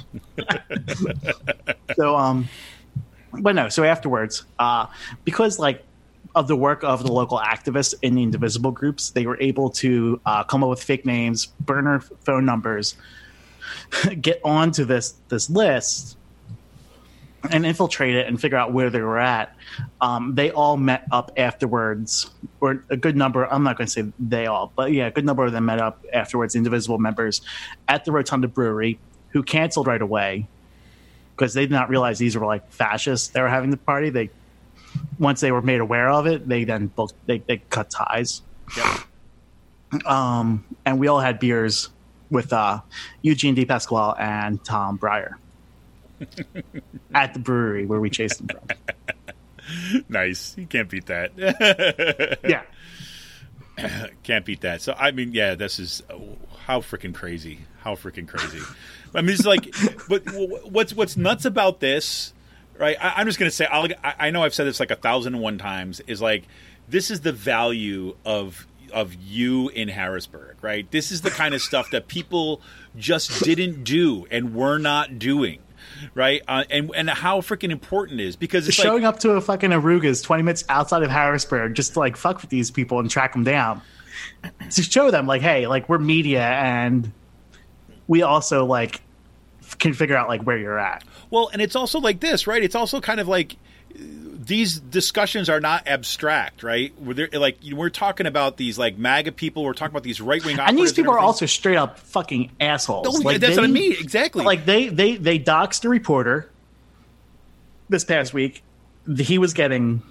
So, but no. So afterwards, because like of the work of the local activists in the indivisible groups. They were able to come up with fake names, burner phone numbers, get onto this list, and infiltrate it and figure out where they were at. They all met up afterwards, or a good number. I'm not going to say they all, but yeah, a good number of them met up afterwards. Indivisible members at the Rotunda Brewery, who canceled right away because they did not realize these were like fascists. They were having the party. Once they were made aware of it, they then booked. They cut ties. Yep. And we all had beers with Eugene DePasquale and Tom Breyer at the brewery where we chased them from. Nice. You can't beat that. Yeah. Can't beat that. So, I mean, yeah, this is how freaking crazy. How freaking crazy. I mean, it's like, but what's nuts about this, right? I'm just going to say, I know I've said this like 1,001 times, is like, this is the value of you in Harrisburg, right? This is the kind of stuff that people just didn't do and were not doing. Right, and how freaking important it is, because it's showing like, up to a fucking Aruga's 20 minutes outside of Harrisburg just to like fuck with these people and track them down, to show them like, hey, like we're media and we also like can figure out like where you're at. Well, and it's also like this, right? It's also kind of like these discussions are not abstract, right? We're talking about these like MAGA people. We're talking about these right wing, and these people are also straight up fucking assholes. Oh, like, that's what I mean, exactly. Like they doxed a reporter this past week. He was getting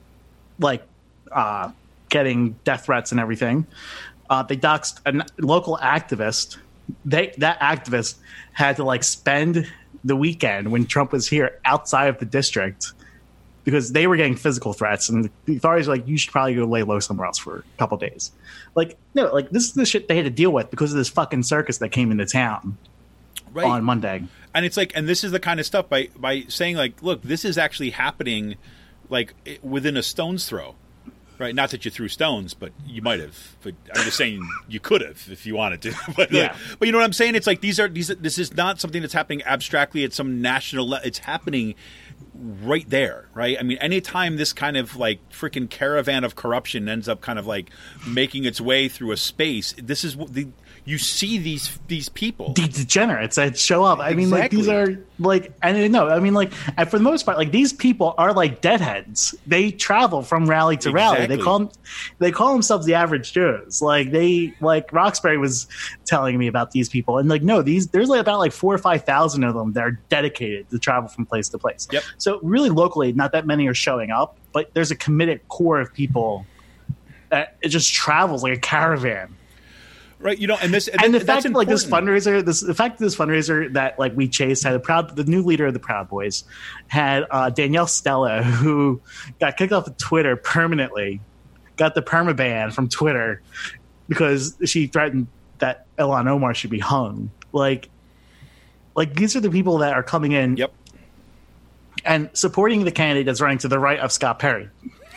getting death threats and everything. They doxed a local activist. That activist had to like spend the weekend when Trump was here outside of the district, because they were getting physical threats, and the authorities were like, you should probably go lay low somewhere else for a couple of days. Like, no, like this is the shit they had to deal with because of this fucking circus that came into town on Monday. And it's like, and this is the kind of stuff by saying like, look, this is actually happening like within a stone's throw, right? Not that you threw stones, but you might have. But I'm just saying you could have if you wanted to. But, yeah. But you know what I'm saying? It's like this is not something that's happening abstractly at some national level. It's happening right there, right? I mean, anytime this kind of like freaking caravan of corruption ends up kind of like making its way through a space, this is what you see these people, the degenerates that show up. I mean, like these are like, and no, I mean, like, and for the most part, like these people are like deadheads. They travel from rally to rally. They call themselves the average Joes. Like Roxbury was telling me about these people, and like, no, there's like about like 4,000 or 5,000 of them that are dedicated to travel from place to place. Yep. So really, locally, not that many are showing up, but there's a committed core of people that it just travels like a caravan. Right, you know, and the fact that like this fundraiser that like we chased had the new leader of the Proud Boys had Danielle Stella, who got kicked off of Twitter permanently, got the permaban from Twitter because she threatened that Ilhan Omar should be hung. Like these are the people that are coming in, yep, and supporting the candidate that's running to the right of Scott Perry,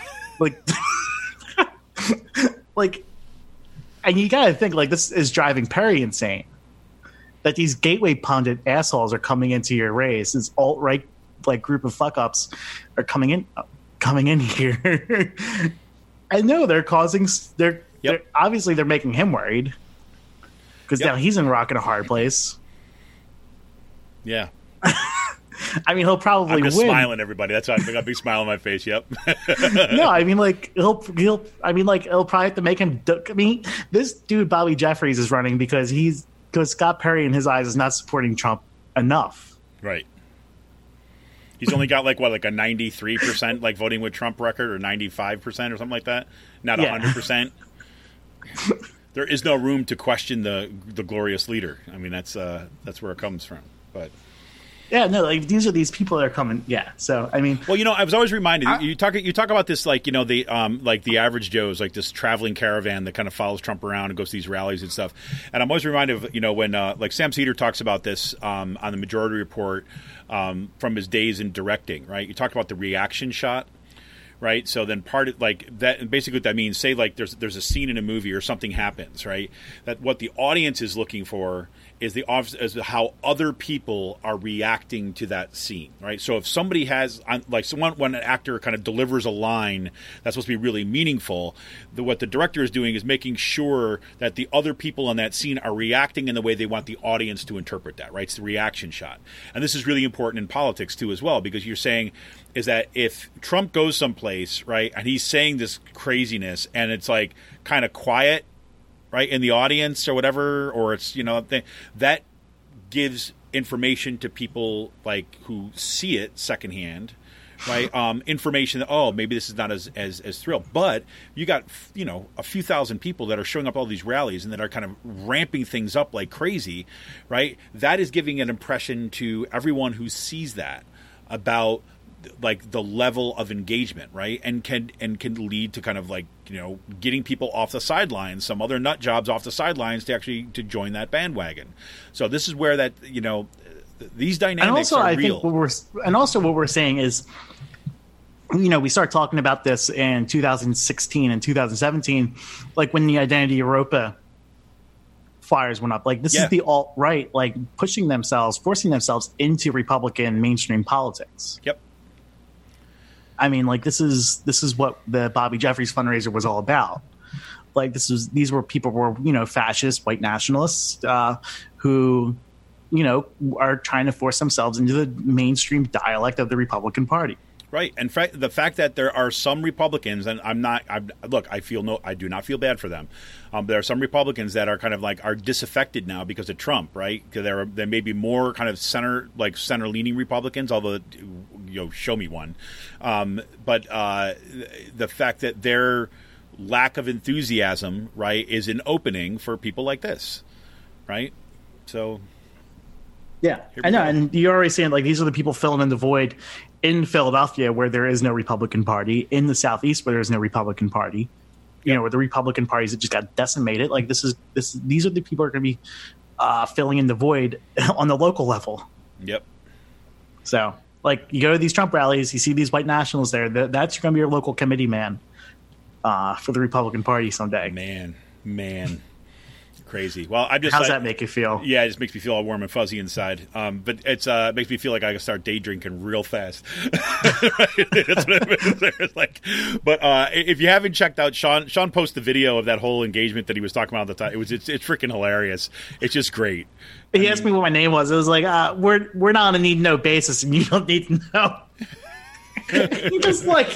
like. And you got to think, like, this is driving Perry insane. That these gateway pundit assholes are coming into your race. This alt-right, like, group of fuck-ups are coming in here. And no, they're causing... They're obviously, they're making him worried. Because now he's in a rock and a hard place. Yeah. I mean, he'll probably win. I'm just smiling, everybody. That's why I got a big smile on my face. Yep. No, I mean, like it'll probably have to make him. I mean, this dude Bobby Jeffries is running because Scott Perry in his eyes is not supporting Trump enough. Right. He's only got like a 93% like voting with Trump record, or 95% or something like that. Not 100%. There is no room to question the glorious leader. I mean, that's where it comes from. But. Yeah, no, like these are these people that are coming. Yeah, so I mean, well, you know, I was always reminded. You talk about this, like, you know, the like the average Joe's, like this traveling caravan that kind of follows Trump around and goes to these rallies and stuff. And I'm always reminded of, you know, when like Sam Seder talks about this on the Majority Report from his days in directing. Right, you talk about the reaction shot, right? So then part of like that, basically what that means, say like there's a scene in a movie or something happens, right? That what the audience is looking for is how other people are reacting to that scene, right? So if somebody has, like when an actor kind of delivers a line that's supposed to be really meaningful, what the director is doing is making sure that the other people on that scene are reacting in the way they want the audience to interpret that, right? It's the reaction shot. And this is really important in politics too as well, because you're saying is that if Trump goes someplace, right, and he's saying this craziness and it's like kind of quiet, right, in the audience or whatever, or it's, that gives information to people like who see it secondhand, right? Information that, oh, maybe this is not as thrilled. But you got, a few thousand people that are showing up at all these rallies and that are kind of ramping things up like crazy, right? That is giving an impression to everyone who sees that about like the level of engagement, right? And can lead to kind of like, getting people off the sidelines, some other nut jobs off the sidelines to join that bandwagon. So this is where that, these dynamics are real. What we're saying is, we start talking about this in 2016 and 2017, like when the Identity Europa fires went up. Like this is the alt-right, like forcing themselves into Republican mainstream politics. Yep. I mean, like this is what the Bobby Jeffries fundraiser was all about. Like these were people who were fascist white nationalists who are trying to force themselves into the mainstream dialect of the Republican Party. Right, and the fact that there are some Republicans, and I do not feel bad for them. There are some Republicans that are kind of like are disaffected now because of Trump, right? Because there may be more kind of center leaning Republicans, although show me one. But the fact that their lack of enthusiasm, right, is an opening for people like this, right? So. Yeah, I know, and you're already saying like these are the people filling in the void in Philadelphia where there is no Republican Party, in the Southeast where there is no Republican Party, where the Republican parties that just got decimated. Like these are the people who are going to be filling in the void on the local level. Yep. So like you go to these Trump rallies, you see these white nationals there. That's going to be your local committee man for the Republican Party someday. Man. Crazy. Well, how's that make you feel? Yeah, it just makes me feel all warm and fuzzy inside. But it's makes me feel like I can start day drinking real fast. That's what it's like. But if you haven't checked out Sean posted the video of that whole engagement that he was talking about at the time. It's freaking hilarious. It's just great. He asked me what my name was. It was like, we're not on a need to know basis, and you don't need to know. He just like.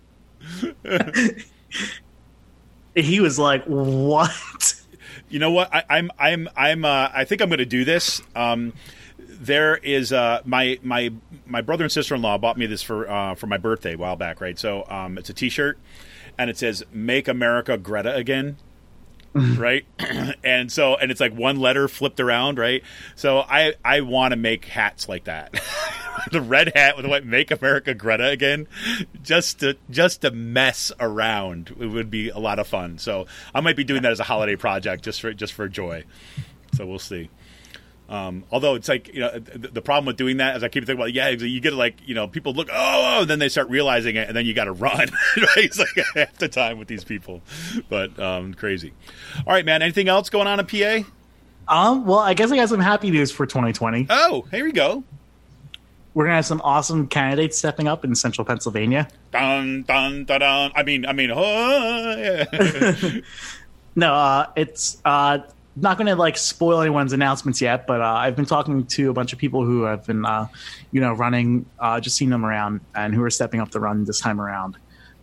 He was like, "What?" You know what? I think I'm going to do this. There is my brother and sister-in-law bought me this for my birthday a while back, right? So it's a T-shirt, and it says "Make America Greta Again," right? and it's like one letter flipped around, right? So I want to make hats like that. The red hat with what "Make America Greta Again," just to mess around. It would be a lot of fun. So I might be doing that as a holiday project just for joy. So we'll see. Although it's like the problem with doing that is I keep thinking about you get like people look and then they start realizing it and then you got to run. Right? It's like half the time with these people, but crazy. All right, man. Anything else going on in PA? Well, I guess I got some happy news for 2020. Oh, here we go. We're going to have some awesome candidates stepping up in central Pennsylvania. Dun, dun, dun, dun. I mean, oh, yeah. No, it's not going to like spoil anyone's announcements yet, but I've been talking to a bunch of people who have been, running, just seeing them around and who are stepping up to run this time around.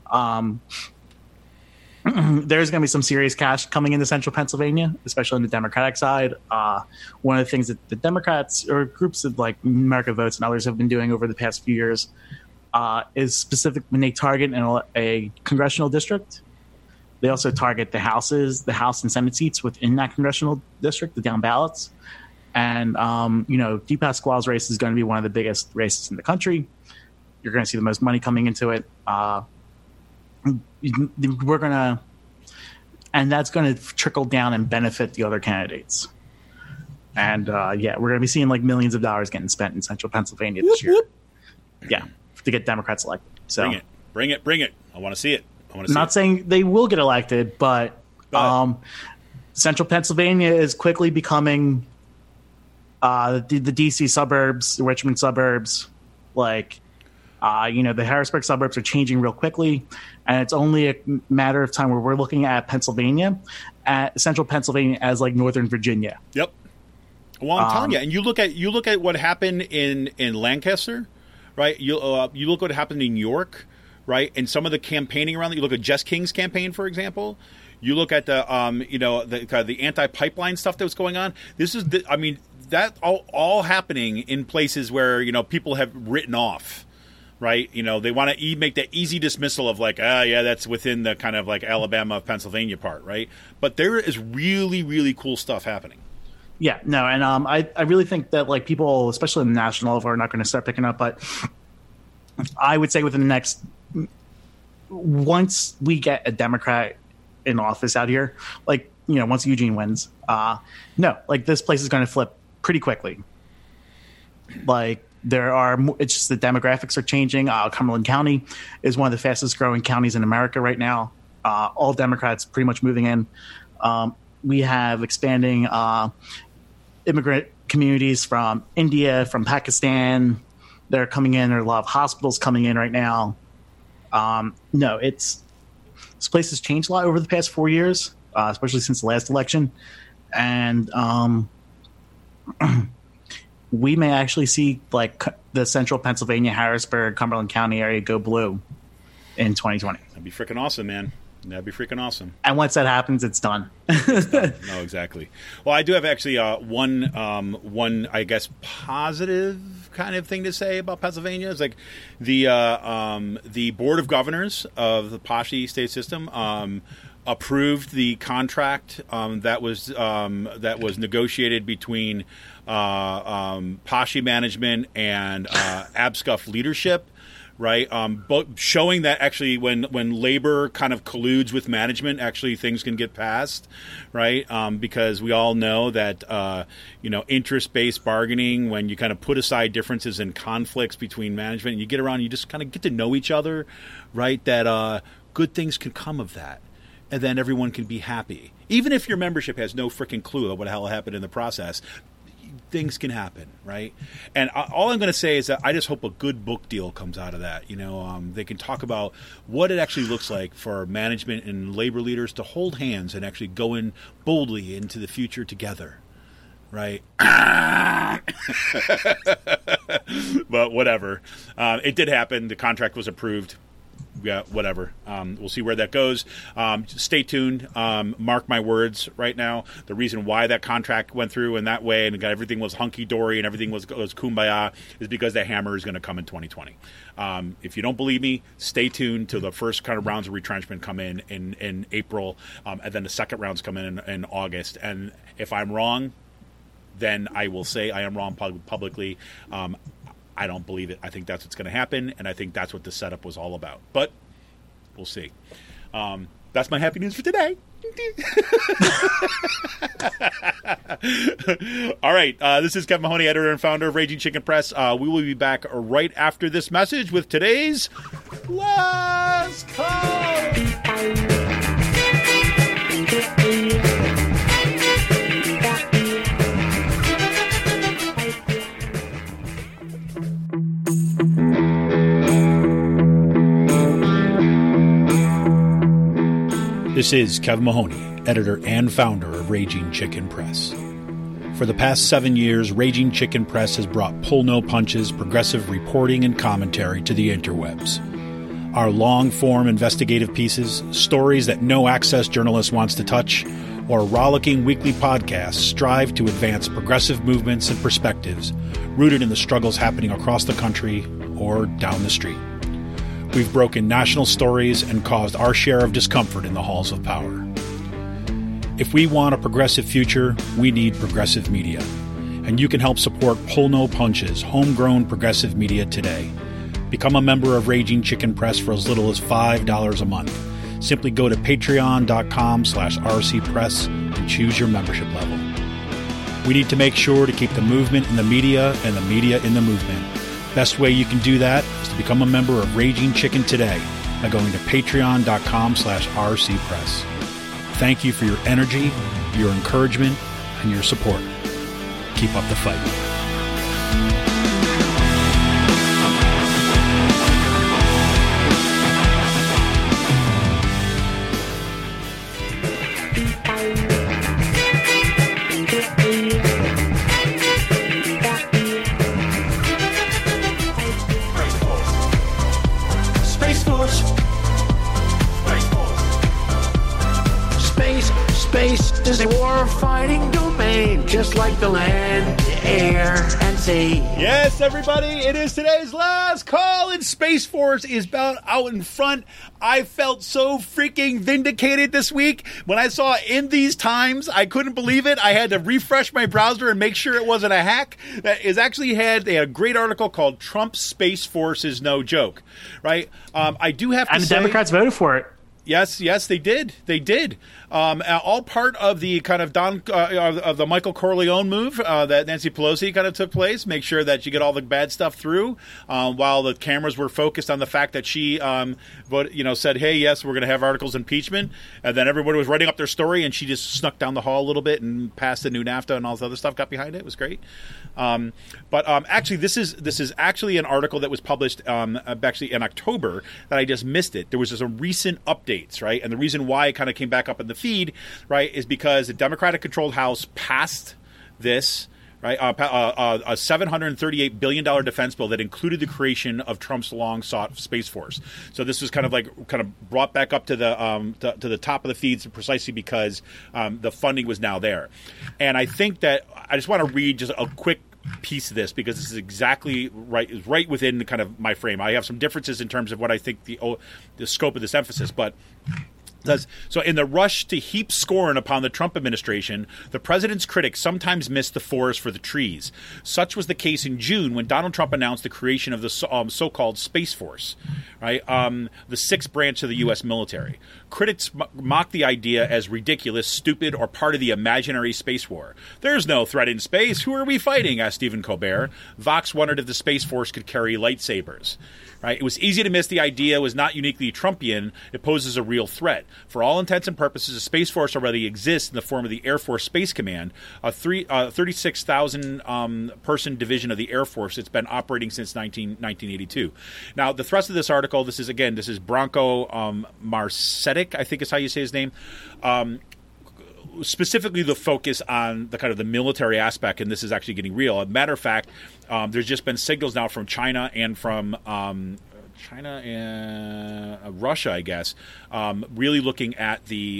There's going to be some serious cash coming into central Pennsylvania, especially on the Democratic side. One of the things that the Democrats or groups of like America Votes and others have been doing over the past few years is specific when they target a congressional district. They also target the House and Senate seats within that congressional district, the down ballots. And, Deep Pasquale's race is going to be one of the biggest races in the country. You're going to see the most money coming into it. And that's going to trickle down and benefit the other candidates. And we're going to be seeing like millions of dollars getting spent in central Pennsylvania this year. Yeah, to get Democrats elected. So bring it. I want to see it. Not saying they will get elected, but Central Pennsylvania is quickly becoming the DC suburbs, the Richmond suburbs. Like, the Harrisburg suburbs are changing real quickly, and it's only a matter of time where we're looking at Pennsylvania, at Central Pennsylvania as like Northern Virginia. Yep. Well, I'm telling you, and you look at what happened in Lancaster, right? You look what happened in York, right? And some of the campaigning around that. You look at Jess King's campaign, for example. You look at the the anti-pipeline stuff that was going on. This is that all happening in places where people have written off. Right, they want to make that easy dismissal of like, that's within the kind of like Alabama, Pennsylvania part, right? But there is really, really cool stuff happening. Yeah, no, and I really think that like people, especially in the national level, are not going to start picking up. But I would say within the next, once we get a Democrat in office out here, like once Eugene wins, this place is going to flip pretty quickly. Like. It's just the demographics are changing. Cumberland County is one of the fastest growing counties in America right now. All Democrats pretty much moving in. We have expanding immigrant communities from India, from Pakistan. They're coming in. There are a lot of hospitals coming in right now. This place has changed a lot over the past 4 years, especially since the last election. And we may actually see like the Central Pennsylvania, Harrisburg, Cumberland County area go blue in 2020. That'd be freaking awesome, man. That'd be freaking awesome. And once that happens, it's done. No, exactly. Well, I do have actually one I guess positive kind of thing to say about Pennsylvania is like the Board of Governors of the Pasci state system approved the contract that was negotiated between Pasci management and Abscuff leadership, right? But showing that actually when labor kind of colludes with management, actually things can get passed, right? Because we all know that interest-based bargaining, when you kind of put aside differences and conflicts between management, and you get around, you just kind of get to know each other, right? That good things can come of that. And then everyone can be happy. Even if your membership has no freaking clue of what the hell happened in the process, things can happen, right? And all I'm going to say is that I just hope a good book deal comes out of that. They can talk about what it actually looks like for management and labor leaders to hold hands and actually go in boldly into the future together, right? But whatever. It did happen. The contract was approved. Yeah, whatever. We'll see where that goes. Stay tuned. Mark my words right now. The reason why that contract went through in that way and everything was hunky-dory and everything was kumbaya is because the hammer is going to come in 2020. If you don't believe me, stay tuned till the first kind of rounds of retrenchment come in April, and then the second rounds come in August. And if I'm wrong, then I will say I am wrong publicly. I don't believe it. I think that's what's going to happen, and I think that's what the setup was all about. But we'll see. That's my happy news for today. All right. This is Kevin Mahoney, editor and founder of Raging Chicken Press. We will be back right after this message with today's Last Call. This is Kevin Mahoney, editor and founder of Raging Chicken Press. For the past 7 years, Raging Chicken Press has brought pull no punches, progressive reporting and commentary to the interwebs. Our long-form investigative pieces, stories that no access journalist wants to touch, or rollicking weekly podcasts strive to advance progressive movements and perspectives rooted in the struggles happening across the country or down the street. We've broken national stories and caused our share of discomfort in the halls of power. If we want a progressive future, we need progressive media. And you can help support Pull No Punches, homegrown progressive media today. Become a member of Raging Chicken Press for as little as $5 a month. Simply go to patreon.com/rcpress and choose your membership level. We need to make sure to keep the movement in the media and the media in the movement. Best way you can do that is to become a member of Raging Chicken today by going to patreon.com/rcpress. Thank you for your energy, your encouragement, and your support. Keep up the fight. Space is a war-fighting domain, just like the land, air, and sea. Yes, everybody, it is today's last call, and Space Force is about out in front. I felt so freaking vindicated this week. When I saw In These Times, I couldn't believe it. I had to refresh my browser and make sure it wasn't a hack. They had a great article called Trump's Space Force is No Joke, right? I do have to and the say, Democrats voted for it. Yes, they did. They did. All part of the kind of of the Michael Corleone move that Nancy Pelosi kind of took place. Make sure that you get all the bad stuff through, while the cameras were focused on the fact that she, said, "Hey, yes, we're going to have articles impeachment," and then everybody was writing up their story, and she just snuck down the hall a little bit and passed the new NAFTA and all this other stuff. Got behind it. It was great. Actually, this is actually an article that was published actually in October that I just missed it. There was some recent updates, right? And the reason why it kind of came back up in the feed, right, is because the Democratic-controlled House passed this, right, a $738 billion defense bill that included the creation of Trump's long-sought Space Force. So this was kind of brought back up to the top of the feeds precisely because the funding was now there. And I think that I just want to read just a quick piece of this because this is exactly right within the kind of my frame. I have some differences in terms of what I think the scope of this emphasis, but so in the rush to heap scorn upon the Trump administration, the president's critics sometimes miss the forest for the trees. Such was the case in June when Donald Trump announced the creation of the so-called Space Force, right? The sixth branch of the U.S. military. Critics mock the idea as ridiculous, stupid, or part of the imaginary space war. There's no threat in space. Who are we fighting? Asked Stephen Colbert. Vox wondered if the Space Force could carry lightsabers. Right? It was easy to miss the idea was not uniquely Trumpian. It poses a real threat. For all intents and purposes, a Space Force already exists in the form of the Air Force Space Command, a 36,000 person division of the Air Force that's been operating since 1982. Now, the thrust of this article, this is Branko Marcetic, I think is how you say his name. Specifically the focus on the kind of the military aspect, and this is actually getting real. As a matter of fact, there's just been signals now from China and from Russia, I guess, really looking at the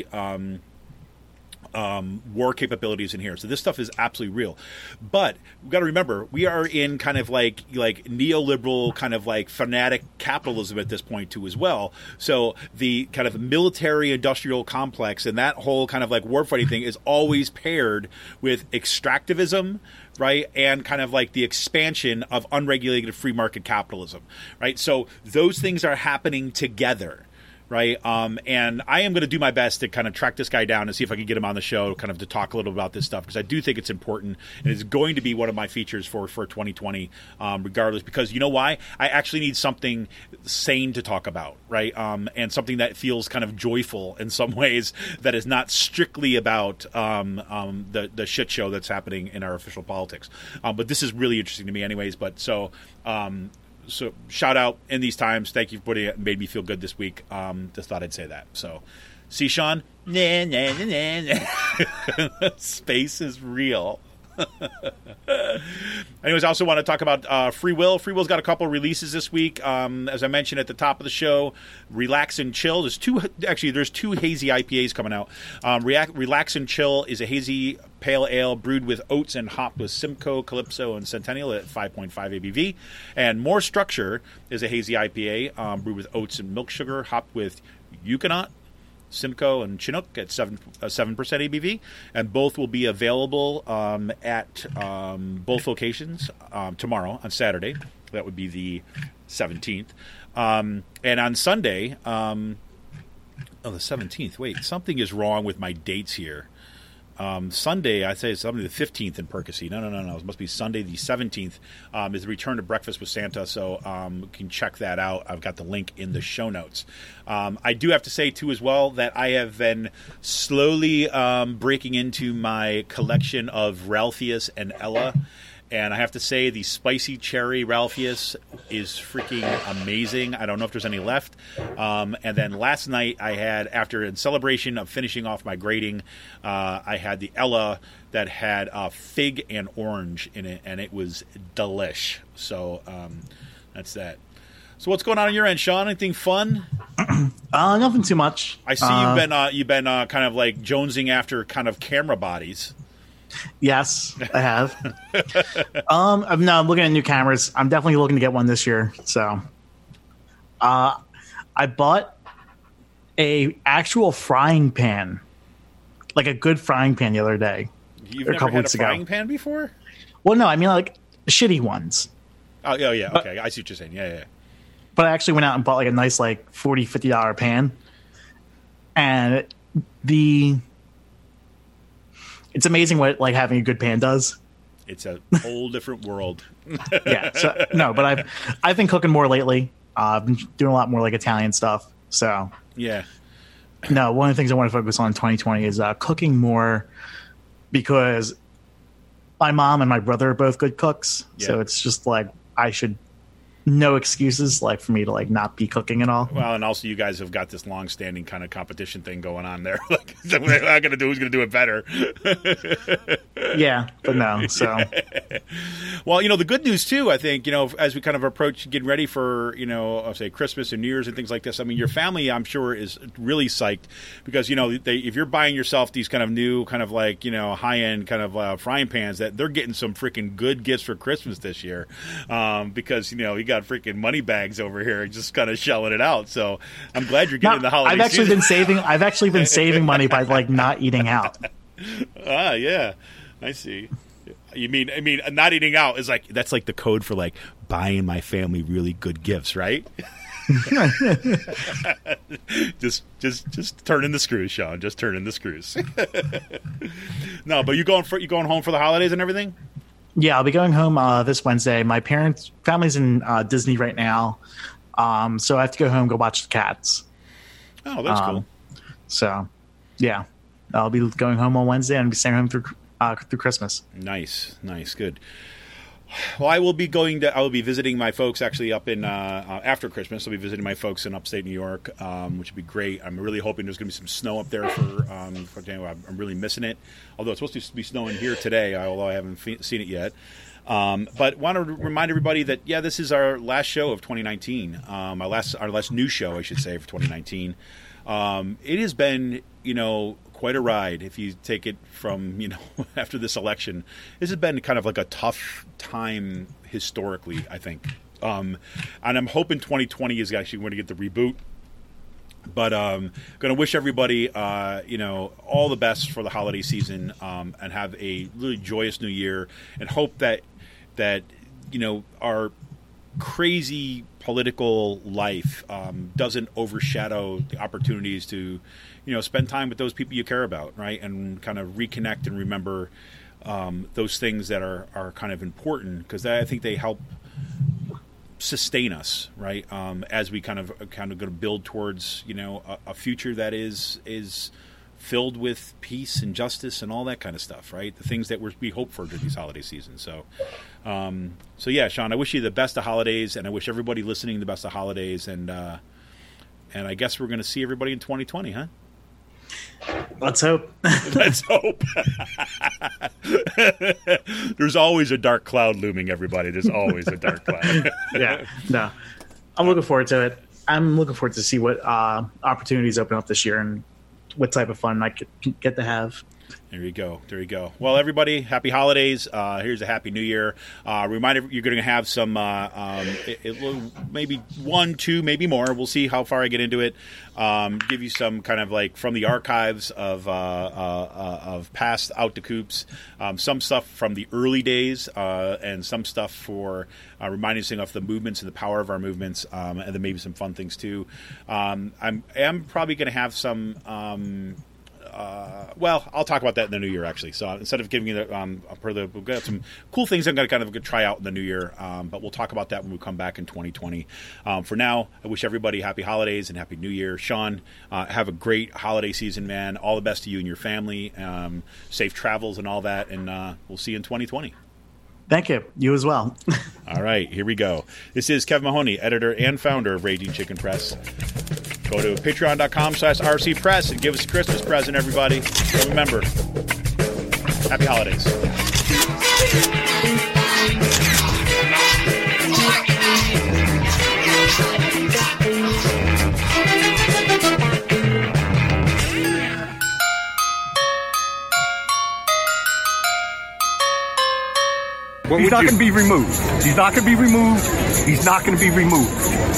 war capabilities in here. So this stuff is absolutely real. But we've got to remember, we are in kind of like neoliberal kind of like fanatic capitalism at this point too as well. So the kind of military industrial complex and that whole kind of like warfighting thing is always paired with extractivism, right, and kind of like the expansion of unregulated free market capitalism, right? So those things are happening together. Right. And I am going to do my best to kind of track this guy down and see if I can get him on the show kind of to talk a little about this stuff, because I do think it's important and it's going to be one of my features for 2020, regardless, because you know why? I actually need something sane to talk about. Right. And something that feels kind of joyful in some ways, that is not strictly about the shit show that's happening in our official politics. But this is really interesting to me anyways. But so shout out In These Times. Thank you for putting it. It made me feel good this week. Just thought I'd say that. So, see, Sean? Space is real. Anyways, I also want to talk about Free Will. Free Will's got a couple releases this week. As I mentioned at the top of the show, Relax and Chill. There's two hazy IPAs coming out. Relax and Chill is a hazy pale ale brewed with oats and hopped with Simcoe, Calypso, and Centennial at 5.5 ABV. And More Structure is a hazy IPA brewed with oats and milk sugar, hopped with Euconaut, Simcoe, and Chinook at 7% ABV, and both will be available at both locations tomorrow on Saturday. That would be the 17th. And on Sunday, the 17th. Wait, something is wrong with my dates here. Sunday, I'd say it's Sunday the 15th in Percy. No. It must be Sunday the 17th is the return to Breakfast with Santa. So you can check that out. I've got the link in the show notes. I do have to say, too, as well, that I have been slowly breaking into my collection of Ralphius and Ella. And I have to say, the spicy cherry Ralphius is freaking amazing. I don't know if there's any left. And then last night I had, in celebration of finishing off my grading, I had the Ella that had fig and orange in it, and it was delish. So that's that. So what's going on your end, Sean? Anything fun? Nothing too much. I see you've been kind of like jonesing after kind of camera bodies. Yes, I have. I'm looking at new cameras. I'm definitely looking to get one this year. So, I bought a actual frying pan, like a good frying pan, the other day. You've never had a frying pan before? Well, no, I mean like shitty ones. Oh yeah, okay. I see what you're saying. Yeah. But I actually went out and bought like a nice like $40-$50 pan, and it's amazing what like having a good pan does. It's a whole different world. Yeah. So no, but I've been cooking more lately. I've been doing a lot more like Italian stuff. So yeah. No, one of the things I want to focus on in 2020 is cooking more, because my mom and my brother are both good cooks. Yeah. So it's just like no excuses like for me to like not be cooking at all. Well, and also you guys have got this long-standing kind of competition thing going on there. Like, who's going to do it better? Yeah, but no. So, well, the good news too, I think, as we kind of approach getting ready for, I'll say Christmas and New Year's and things like this. I mean, your family, I'm sure, is really psyched because if you're buying yourself these kind of new kind of like high-end kind of frying pans, that they're getting some freaking good gifts for Christmas this year, because you got freaking money bags over here just kind of shelling it out. So I'm glad you're getting the holiday season. I've actually been saving money by like not eating out. Yeah, I see. You mean not eating out is like, that's like the code for like buying my family really good gifts, right? just turning the screws, Sean. Just turning the screws. No, but you going home for the holidays and everything? Yeah, I'll be going home this Wednesday. My family's in Disney right now, so I have to go home, go watch the Cats. Oh, that's cool. So, yeah, I'll be going home on Wednesday and be staying home through Christmas. Nice, good. Well, I will be visiting my folks actually up in after Christmas. I'll be visiting my folks in upstate New York, which would be great. I'm really hoping there's going to be some snow up there for I'm really missing it. Although it's supposed to be snowing here today, although I haven't seen it yet. But want to remind everybody that this is our last show of 2019. Our last new show, I should say, for 2019. It has been quite a ride if you take it from after this election. This has been kind of like a tough time historically, I think, and I'm hoping 2020 is actually going to get the reboot. But going to wish everybody all the best for the holiday season, and have a really joyous new year, and hope that our crazy political life doesn't overshadow the opportunities to spend time with those people you care about, right? And kind of reconnect and remember those things that are kind of important, because I think they help sustain us, right? As we kind of going to build towards a future that is filled with peace and justice and all that kind of stuff, right? The things that we hope for during these holiday seasons. So yeah, Sean, I wish you the best of holidays, and I wish everybody listening the best of holidays, and I guess we're going to see everybody in 2020, huh? Let's hope. Let's hope. There's always a dark cloud looming, everybody. There's always a dark cloud. Yeah, no. I'm looking forward to it. I'm looking forward to see what opportunities open up this year and what type of fun I could get to have. There you go. Well, everybody, happy holidays. Here's a happy new year. Reminder, you're going to have some, maybe 1, 2, maybe more. We'll see how far I get into it. Give you some kind of like from the archives of past Out to Coops, some stuff from the early days, and some stuff for reminding us of the movements and the power of our movements, and then maybe some fun things too. I am probably going to have some I'll talk about that in the new year, actually. So instead of giving you we've got some cool things I'm going to kind of try out in the new year, but we'll talk about that when we come back in 2020. For now, I wish everybody happy holidays and happy new year. Sean, have a great holiday season, man. All the best to you and your family. Safe travels and all that, and we'll see you in 2020. Thank you. You as well. All right, here we go. This is Kevin Mahoney, editor and founder of Raging Chicken Press. Go to patreon.com/RC Press and give us a Christmas present, everybody. And remember, happy holidays. He's not going to be removed. He's not going to be removed. He's not going to be removed.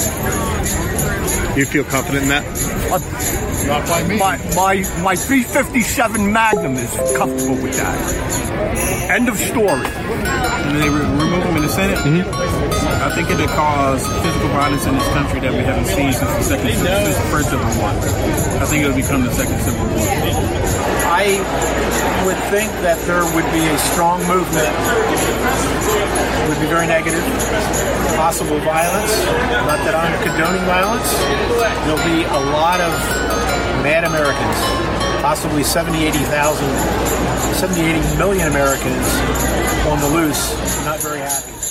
You feel confident in that? Not by me. My 357 Magnum is comfortable with that. End of story. And they remove him in the Senate. I think it'll cause physical violence in this country that we haven't seen since the first Civil War. I think it'll become the second Civil War. I would think that there would be a strong movement. It would be very negative. Possible violence. Not that I'm condoning violence. There'll be a lot of mad Americans. Possibly 70 million Americans on the loose. Not very happy.